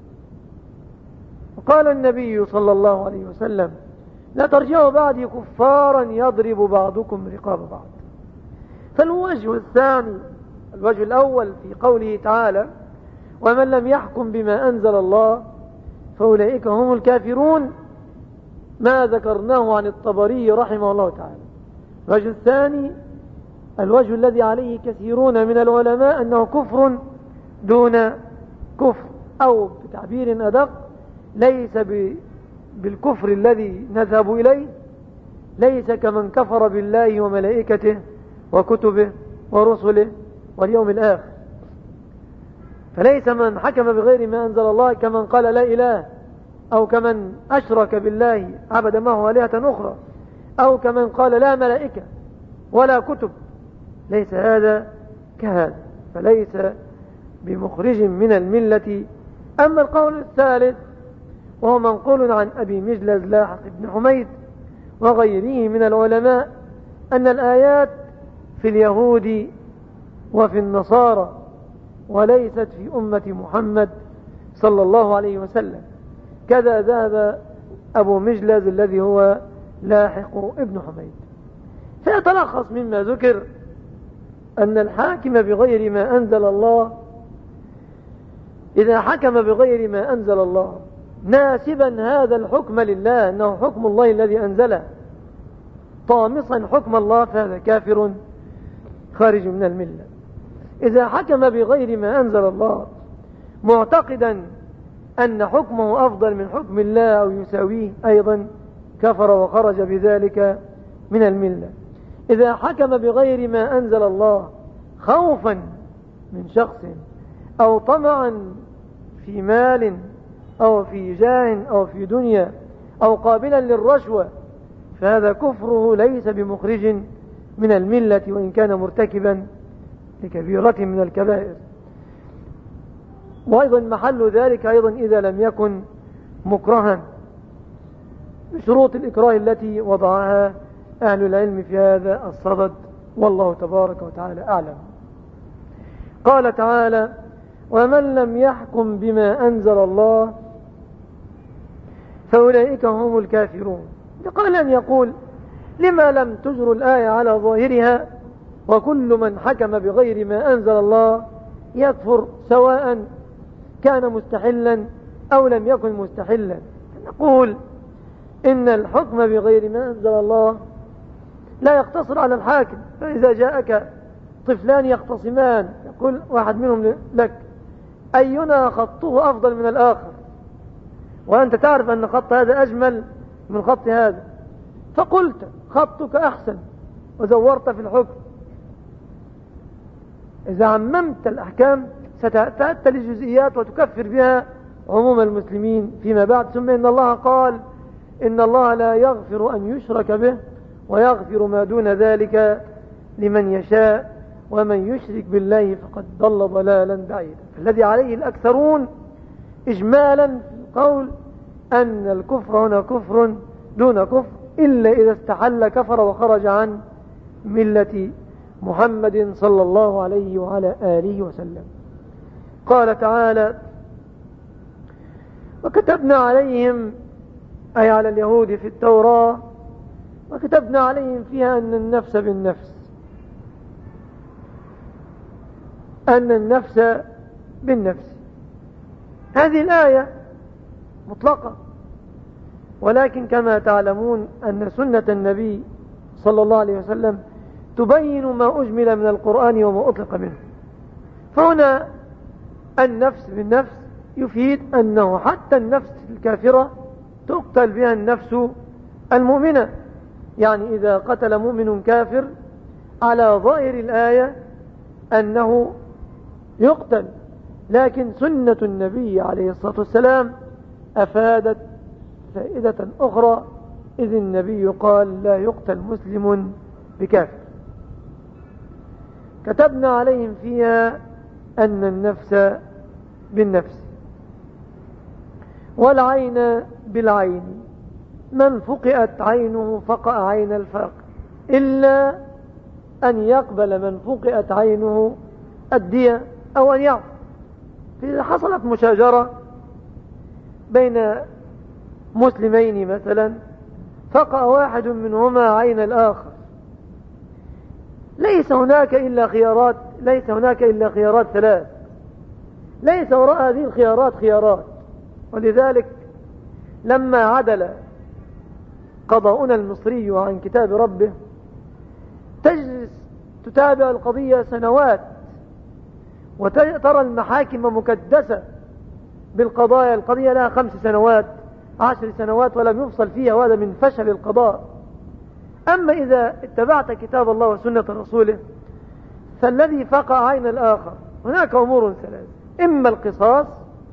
وقال النبي صلى الله عليه وسلم: لا ترجعوا بعدي كفارا يضرب بعضكم رقاب بعض. فالوجه الثاني، الوجه الأول في قوله تعالى: ومن لم يحكم بما أنزل الله فأولئك هم الكافرون، ما ذكرناه عن الطبري رحمه الله تعالى. الوجه الثاني، الوجه الذي عليه كثيرون من العلماء، أنه كفر دون كفر، أو بتعبير أدق ليس بالكفر الذي نذهب إليه، ليس كمن كفر بالله وملائكته وكتبه ورسله واليوم الآخر. فليس من حكم بغير ما أنزل الله كمن قال لا إله، أو كمن أشرك بالله عبد معه آلهة أخرى، أو كمن قال لا ملائكة ولا كتب. ليس هذا كهذا، فليس بمخرج من الملة. أما القول الثالث وهو منقول عن أبي مجلز لاحق بن حميد وغيره من العلماء، أن الآيات في اليهود وفي النصارى وليست في أمة محمد صلى الله عليه وسلم. كذا ذهب أبو مجلز الذي هو لاحق ابن حميد. فيتلخص مما ذكر أن الحاكم بغير ما أنزل الله، إذا حكم بغير ما أنزل الله ناسبا هذا الحكم لله أنه حكم الله الذي أنزله، طامسا حكم الله، فهذا كافر خارج من الملة. إذا حكم بغير ما أنزل الله معتقدا أن حكمه أفضل من حكم الله أو يساويه، أيضا كفر وخرج بذلك من الملة. إذا حكم بغير ما أنزل الله خوفا من شخص أو طمعا في مال أو في جاه أو في دنيا أو قابلا للرشوة، فهذا كفره ليس بمخرج من الملة، وإن كان مرتكبا لكبيرة من الكبائر. وأيضا محل ذلك أيضا إذا لم يكن مكرها بشروط الإكراه التي وضعها أهل العلم في هذا الصدد، والله تبارك وتعالى أعلم. قال تعالى: ومن لم يحكم بما أنزل الله فأولئك هم الكافرون. قال أن يقول: لما لم تجر الآية على ظاهرها وكل من حكم بغير ما أنزل الله يكفر، سواء كان مستحلا أو لم يكن مستحلا؟ نقول إن الحكم بغير ما أنزل الله لا يقتصر على الحاكم. فإذا جاءك طفلان يختصمان، يقول واحد منهم لك: أينا خطه أفضل من الآخر؟ وأنت تعرف أن خط هذا أجمل من خط هذا، فقلت خطك أحسن وزورت في الحكم. إذا عممت الأحكام ستأتى للجزئيات وتكفر بها عموم المسلمين فيما بعد. ثم إن الله قال: إن الله لا يغفر أن يشرك به ويغفر ما دون ذلك لمن يشاء ومن يشرك بالله فقد ضل ضلالا بعيدا. الذي عليه الأكثرون إجمالا في القول أن الكفر هنا كفر دون كفر، إلا إذا استحل كفر وخرج عن ملة محمد صلى الله عليه وعلى آله وسلم. قال تعالى: وكتبنا عليهم، أي على اليهود في التوراة، وكتبنا عليهم فيها أن النفس بالنفس، أن النفس بالنفس. هذه الآية مطلقة، ولكن كما تعلمون أن سنة النبي صلى الله عليه وسلم تبين ما أجمل من القرآن وما أطلق منه. فهنا النفس بالنفس يفيد أنه حتى النفس الكافرة تقتل بها النفس المؤمنة. يعني إذا قتل مؤمن كافر على ظاهر الآية أنه يقتل، لكن سنة النبي عليه الصلاة والسلام أفادت فائدة أخرى، إذ النبي قال: لا يقتل مسلم بكافر. كتبنا عليهم فيها أن النفس بالنفس والعين بالعين. من فقئت عينه فقأ عين الفاقد، إلا أن يقبل من فقئت عينه الدية أو أن يعفو. إذا حصلت مشاجرة بين مسلمين مثلا، فقأ واحد منهما عين الآخر، ليس هناك إلا خيارات ثلاث، ليس وراء هذه الخيارات خيارات. ولذلك لما عدل قضاؤنا المصري عن كتاب ربه، تجلس تتابع القضية سنوات، وترى المحاكم مكدسة بالقضايا. القضية لها 5 سنوات 10 سنوات ولم يفصل فيها، وهذا من فشل القضاء. أما إذا اتبعت كتاب الله وسنة رسوله، فالذي فقع عين الآخر هناك أمور 3: إما القصاص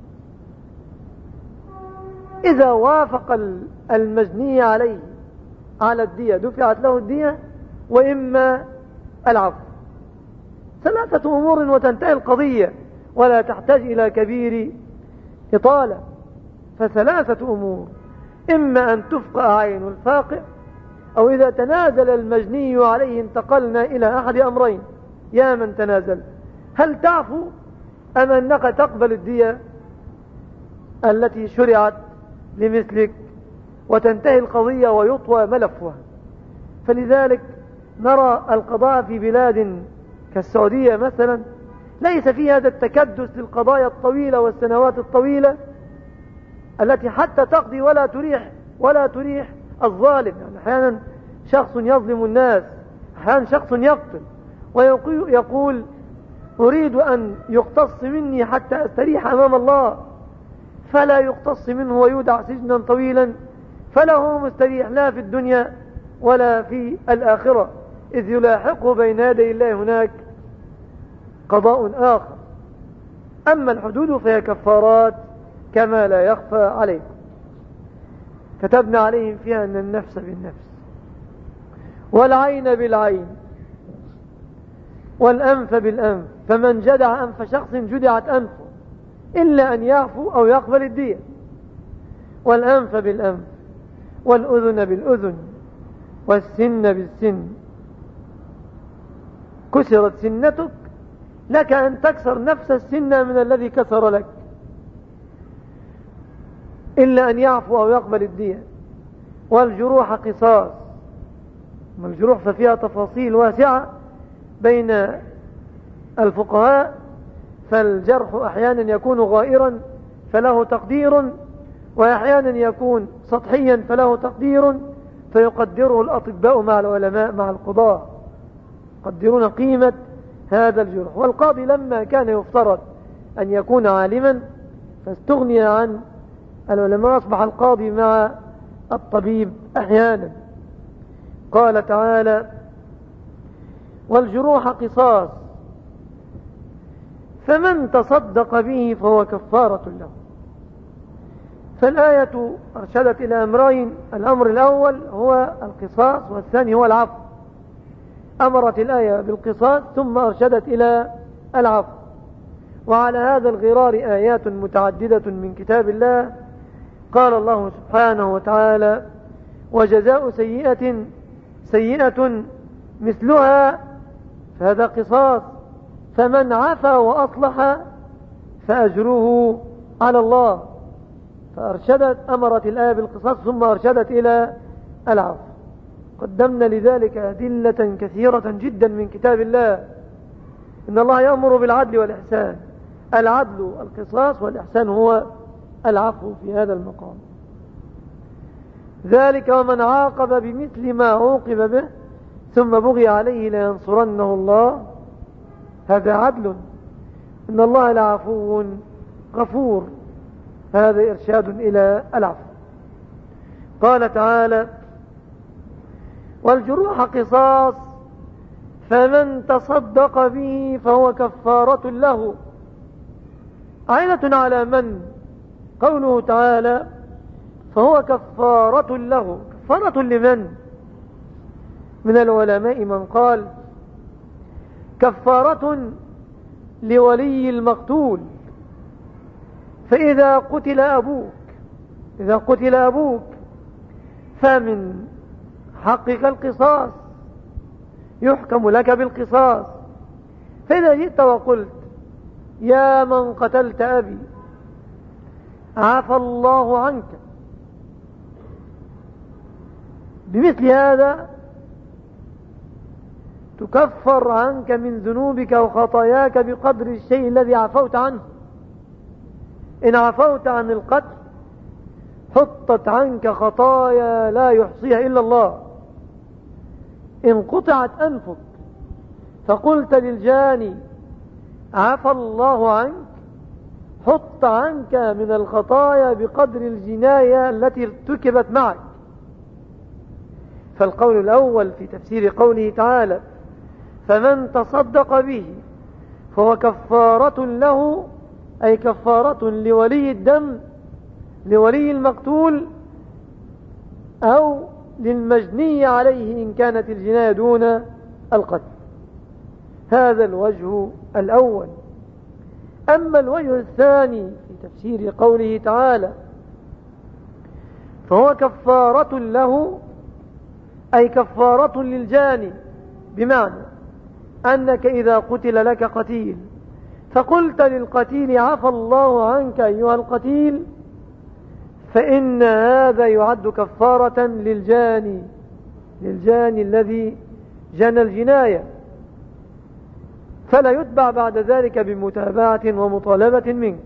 إذا وافق المجني عليه على الدية دفعت له الدية، وإما العفو. 3 أمور وتنتهي القضية ولا تحتاج إلى كبير إطالة. ف3 أمور: إما أن تفقع عين الفاقع، أو إذا تنازل المجني عليه انتقلنا إلى أحد أمرين: يا من تنازل، هل تعفو أم أنك تقبل الدية التي شرعت لمثلك وتنتهي القضية ويطوى ملفها؟ فلذلك نرى القضاء في بلاد كالسعودية مثلا ليس في هذا التكدس للقضايا الطويلة والسنوات الطويلة التي حتى تقضي ولا تريح الظالم. يعني أحيانا شخص يظلم الناس، أحيانا شخص يقتل ويقول أريد أن يقتص مني حتى أستريح أمام الله، فلا يقتص منه ويودع سجنا طويلا، فلا هو مستريح لا في الدنيا ولا في الآخرة، إذ يلاحقه بين يدي الله هناك قضاء آخر. أما الحدود فهي كفارات كما لا يخفى عليكم. كتبنا عليهم فيها أن النفس بالنفس والعين بالعين والأنف بالأنف، فمن جدع أنف شخص جدعت أنفه إلا أن يعفو أو يقبل الدية. والأنف بالأنف والأذن بالأذن والسن بالسن. كسرت سنتك لك أن تكسر نفس السنة من الذي كسر لك، إلا أن يعفو أو يقبل الدية. والجروح قصاص. الجروح ففيها تفاصيل واسعة بين الفقهاء، فالجرح أحيانا يكون غائرا فله تقدير، وأحيانا يكون سطحيا فله تقدير، فيقدره الأطباء مع العلماء مع القضاء، يقدرون قيمة هذا الجرح. والقاضي لما كان يفترض أن يكون عالما فاستغني عن العلماء، أصبح القاضي مع الطبيب أحيانا. قال تعالى: والجروح قصاص فمن تصدق به فهو كفارة له. فالآية أرشدت إلى أمرين: الأمر الأول هو القصاص، والثاني هو العفو. أمرت الآية بالقصاص ثم أرشدت إلى العفو. وعلى هذا الغرار آيات متعددة من كتاب الله. قال الله سبحانه وتعالى: وجزاء سيئة مثلها، فهذا قصاص، فمن عفا وأصلح فأجره على الله. أمرت الآية بالقصاص ثم أرشدت إلى العفو. قدمنا لذلك أدلة كثيرة جدا من كتاب الله. إن الله يأمر بالعدل والإحسان، العدل القصاص والإحسان هو العفو في هذا المقام. ذلك ومن عاقب بمثل ما عوقب به ثم بغي عليه لينصرنه الله، هذا عدل. إن الله لعفو غفور، هذا إرشاد إلى العفو. قال تعالى: والجروح قصاص فمن تصدق به فهو كفارة له. عينة على من؟ قوله تعالى: فهو كفارة له. كفارة لمن؟ من العلماء من قال كفارة لولي المقتول. فإذا قتل أبوك فمن حقك القصاص، يحكم لك بالقصاص. فإذا جئت وقلت يا من قتلت أبي عفى الله عنك، بمثل هذا تكفر عنك من ذنوبك وخطاياك بقدر الشيء الذي عفوت عنه. إن عفوت عن القتل حطت عنك خطايا لا يحصيها إلا الله. إن قطعت أنفك فقلت للجاني عفى الله عنك، حط عنك من الخطايا بقدر الجناية التي ارتكبت معك. فالقول الأول في تفسير قوله تعالى فمن تصدق به فهو كفارة له، أي كفارة لولي الدم، لولي المقتول، أو للمجني عليه إن كانت الجناية دون القتل. هذا الوجه الأول. أما الوجه الثاني في تفسير قوله تعالى فهو كفارة له، أي كفارة للجاني، بمعنى أنك إذا قتل لك قتيل فقلت للقتيل عفى الله عنك أيها القتيل، فإن هذا يعد كفارة للجاني الذي جنى الجناية، فلا يتبع بعد ذلك بمتابعة ومطالبة منك.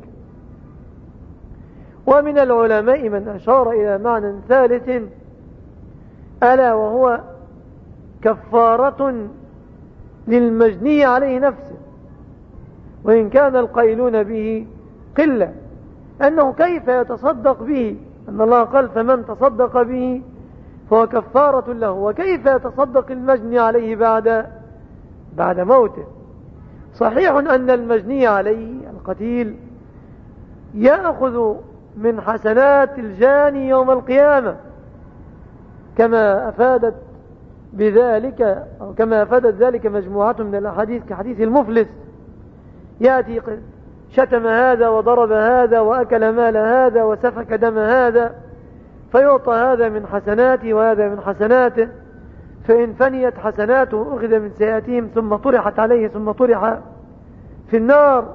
ومن العلماء من أشار إلى معنى ثالث، ألا وهو كفارة للمجني عليه نفسه، وإن كان القائلون به قلة، أنه كيف يتصدق به؟ أن الله قال فمن تصدق به فهو كفارة له، وكيف يتصدق المجني عليه بعد موته؟ صحيح أن المجني عليه القتيل يأخذ من حسنات الجاني يوم القيامة، كما أفادت بذلك أو كما أفادت ذلك مجموعة من الأحاديث كحديث المفلس، يأتي شتم هذا وضرب هذا وأكل مال هذا وسفك دم هذا، فيعطى هذا من حسناته وهذا من حسناته، فإن فنيت حسناته أخذ من سيئاتهم ثم طرحت عليه ثم طرح في النار.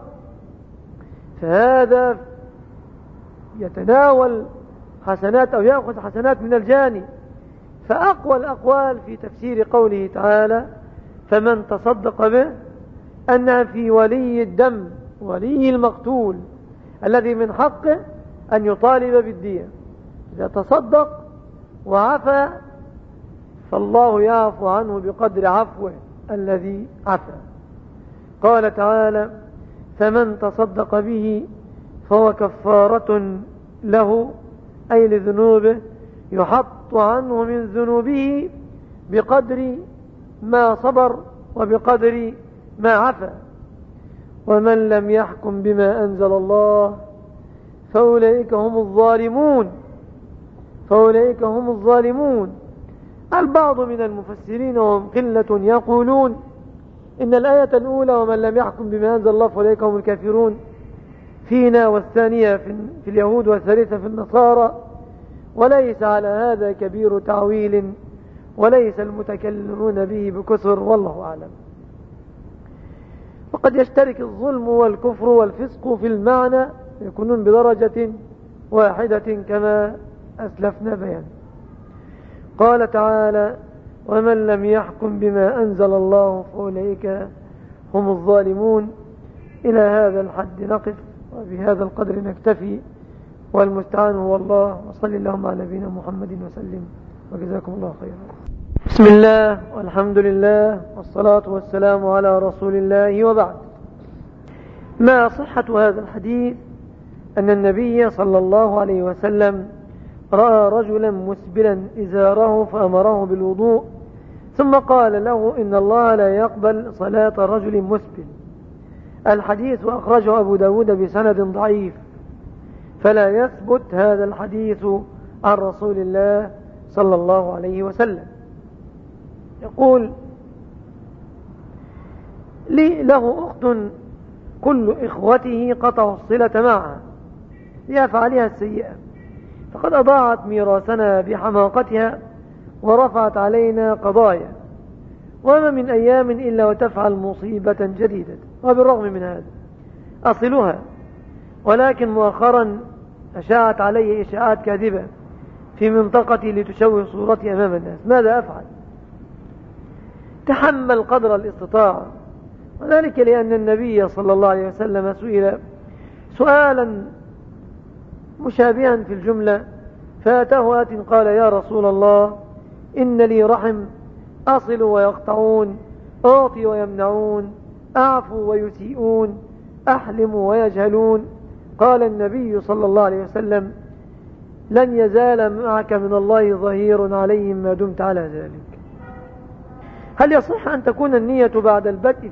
فهذا يتناول حسنات أو يأخذ حسنات من الجاني. فأقوى الأقوال في تفسير قوله تعالى فمن تصدق به أنها في ولي الدم، ولي المقتول الذي من حقه أن يطالب بالدية. إذا تصدق وعفى فالله يعفو عنه بقدر عفوه الذي عفى. قال تعالى فمن تصدق به فهو كفارة له، أي لذنوبه، يحط عنه من ذنوبه بقدر ما صبر وبقدر ما عفى. ومن لم يحكم بما أنزل الله فأولئك هم الظالمون. البعض من المفسرين وهم قلة يقولون إن الآية الأولى ومن لم يحكم بما أنزل الله فأولئك هم الكافرون فينا، والثانية في اليهود، والثالثة في النصارى، وليس على هذا كبير تعويل، وليس المتكلمون به بكثر، والله أعلم. وقد يشترك الظلم والكفر والفسق في المعنى، يكونون بدرجة واحدة كما أسلفنا بيان. قال تعالى ومن لم يحكم بما أنزل الله فأولئك هم الظالمون. إلى هذا الحد نقف، وبهذا القدر نكتفي، والمستعان هو الله. وصل اللهم على نبينا محمد وسلم، وجزاكم الله خيرا. بسم الله والحمد لله والصلاة والسلام على رسول الله، وبعد. ما صحة هذا الحديث أن النبي صلى الله عليه وسلم رأى رجلا مسبلا إزاره فأمره بالوضوء، ثم قال له إن الله لا يقبل صلاة رجل مسبل. الحديث أخرجه أبو داود بسند ضعيف، فلا يثبت هذا الحديث عن رسول الله صلى الله عليه وسلم. يقول لي له أخت كل إخوته قطعوا الصلة معها لأفعالها السيئة، فقد أضاعت ميراثنا بحماقتها ورفعت علينا قضايا، وما من أيام إلا وتفعل مصيبة جديدة. وبالرغم من هذا أصلها، ولكن مؤخرا أشاعت علي إشاعات كاذبة في منطقتي لتشوه صورتي أمام الناس. ماذا أفعل؟ تحمل قدر الاستطاعة، وذلك لأن النبي صلى الله عليه وسلم سئل سؤالا مشابها في الجملة، فأتاه آت قال: يا رسول الله، إن لي رحم، أصل ويقطعون، أعطي ويمنعون، أعفو ويسيئون، أحلم ويجهلون. قال النبي صلى الله عليه وسلم: لن يزال معك من الله ظهير عليهم ما دمت على ذلك. هل يصح أن تكون النية بعد البدء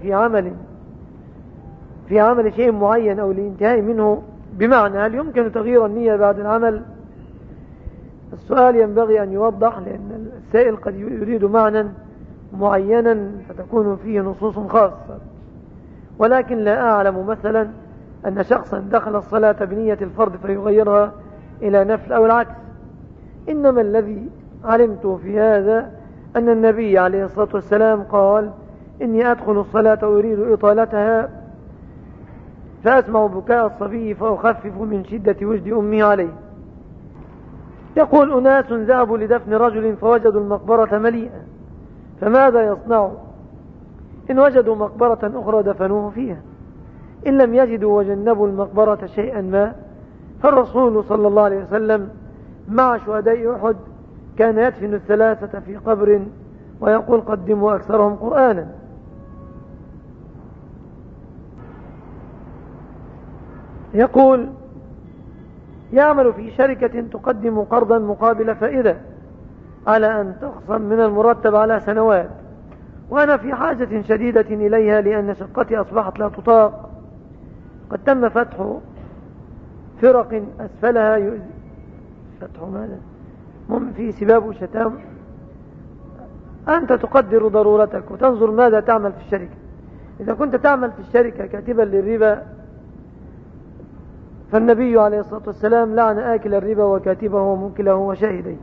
في عمل شيء معين أو الانتهاء منه؟ بمعنى هل يمكن تغيير النية بعد العمل؟ السؤال ينبغي أن يوضح، لأن السائل قد يريد معنى معينا فتكون فيه نصوص خاصة، ولكن لا أعلم مثلا أن شخصا دخل الصلاة بنية الفرض فيغيرها إلى نفل أو العكس. إنما الذي علمته في هذا أن النبي عليه الصلاة والسلام قال: إني أدخل الصلاة وأريد إطالتها فأسمع بكاء الصبي فأخفف من شدة وجد أمي عليه. يقول: أناس ذهبوا لدفن رجل فوجدوا المقبرة مليئة، فماذا يصنعوا؟ إن وجدوا مقبرة أخرى دفنوه فيها، إن لم يجدوا وجنبوا المقبرة شيئا ما. فالرسول صلى الله عليه وسلم مع شهداء أحد كان يدفن الثلاثة في قبر ويقول: قدموا أكثرهم قرآنا. يقول: يعمل في شركة تقدم قرضا مقابل فائدة على أن تخصم من المرتب على سنوات، وأنا في حاجة شديدة إليها لأن شقتي أصبحت لا تطاق، قد تم فتح فرق أسفلها فتح ماذا؟ في سباب وشتام. أنت تقدر ضرورتك وتنظر ماذا تعمل في الشركة. إذا كنت تعمل في الشركة كاتبا للربا، فالنبي عليه الصلاة والسلام لعن آكل الربا وكاتبه وموكله وشاهديه.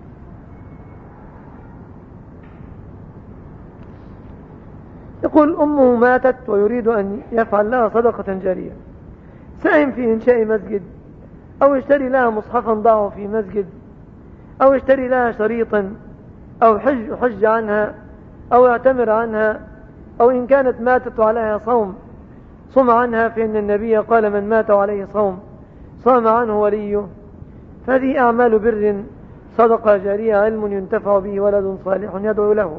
يقول: أمه ماتت ويريد أن يفعل لها صدقة جارية، ساهم في إنشاء مسجد، أو يشتري لها مصحفا ضعه في مسجد، أو يشتري لها شريطا، أو حج عنها، أو يعتمر عنها، أو إن كانت ماتت وعليها صم عنها، فإن النبي قال: من مات عليه صوم صام عنه وليه. فهذه أعمال بر، صدقة جارية، علم ينتفع به، ولد صالح يدعو له.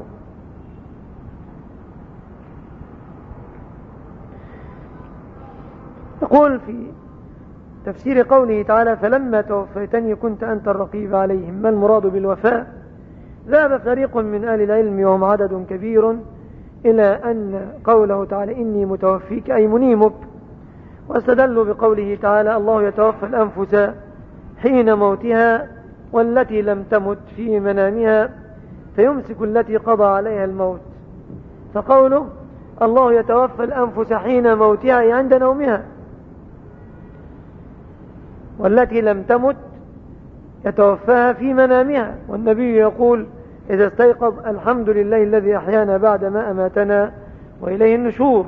يقول في تفسير قوله تعالى: فلما توفيتني كنت أنت الرقيب عليهم، ما المراد بالوفاء؟ ذهب فريق من أهل العلم وهم عدد كبير إلى أن قوله تعالى: إني متوفيك أي منيمك، واستدلوا بقوله تعالى: الله يتوفى الأنفس حين موتها والتي لم تمت في منامها فيمسك التي قضى عليها الموت. فقوله الله يتوفى الأنفس حين موتها أي عند نومها، والتي لم تمت يتوفاها في منامها. والنبي يقول إذا استيقظ: الحمد لله الذي أحيانا بعد ما أماتنا وإليه النشور.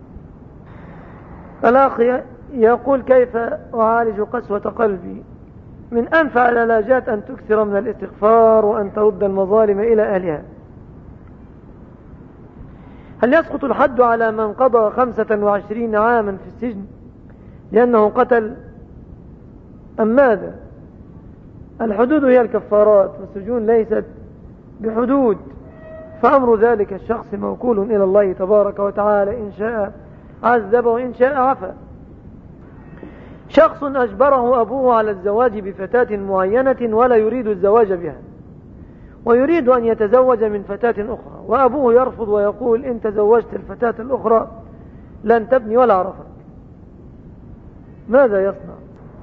الأخ يقول: كيف أعالج قسوة قلبي؟ من أنفع العلاجات أن تكثر من الاستغفار وأن ترد المظالم إلى أهلها. هل يسقط الحد على من قضى 25 عاما في السجن لأنه قتل أم ماذا؟ الحدود هي الكفارات، والسجون ليست بحدود، فأمر ذلك الشخص موكول إلى الله تبارك وتعالى، إن شاء عذب وإن شاء عفا. شخص أجبره أبوه على الزواج بفتاة معينة ولا يريد الزواج بها، ويريد أن يتزوج من فتاة أخرى، وأبوه يرفض ويقول: إن تزوجت الفتاة الأخرى لن تبني ولا عرفت. ماذا يصنع؟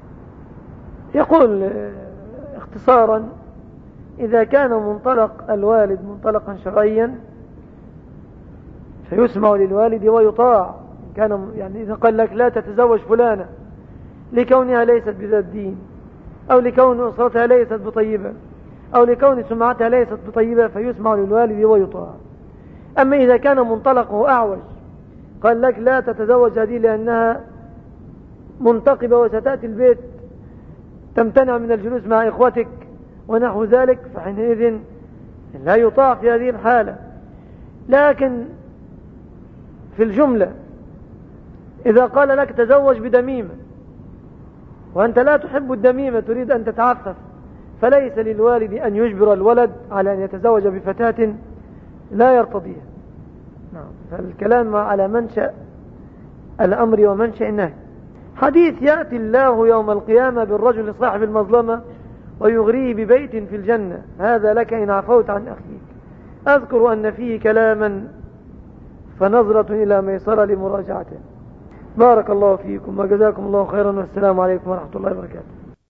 يقول اختصارا: إذا كان منطلق الوالد منطلقا شرعيا فيسمع للوالد ويطاع، كان يعني إذا قال لك لا تتزوج فلانة لكونها ليست بذات دين، أو لكون أسرتها ليست بطيبة، أو لكون سمعتها ليست بطيبة، فيسمع للوالد ويطاع. أما إذا كان منطلقه أعوج، قال لك لا تتزوج هذه لأنها منتقبة وستأتي البيت تمتنع من الجلوس مع إخوتك ونحو ذلك، فحينئذ لا يطاع في هذه الحالة. لكن في الجملة إذا قال لك تزوج بدميمة وأنت لا تحب الدميمة تريد أن تتعفف، فليس للوالد أن يجبر الولد على أن يتزوج بفتاة لا يرتضيها. فالكلام على منشأ الأمر ومنشأ النهي. حديث يأتي الله يوم القيامة بالرجل صاحب المظلمة ويغريه ببيت في الجنة، هذا لك إن عفوت عن أخيك. أذكر أن فيه كلاما فنظرة إلى ميسرة لمراجعته. بارك الله فيكم وجزاكم الله خيرا، والسلام عليكم ورحمة الله وبركاته.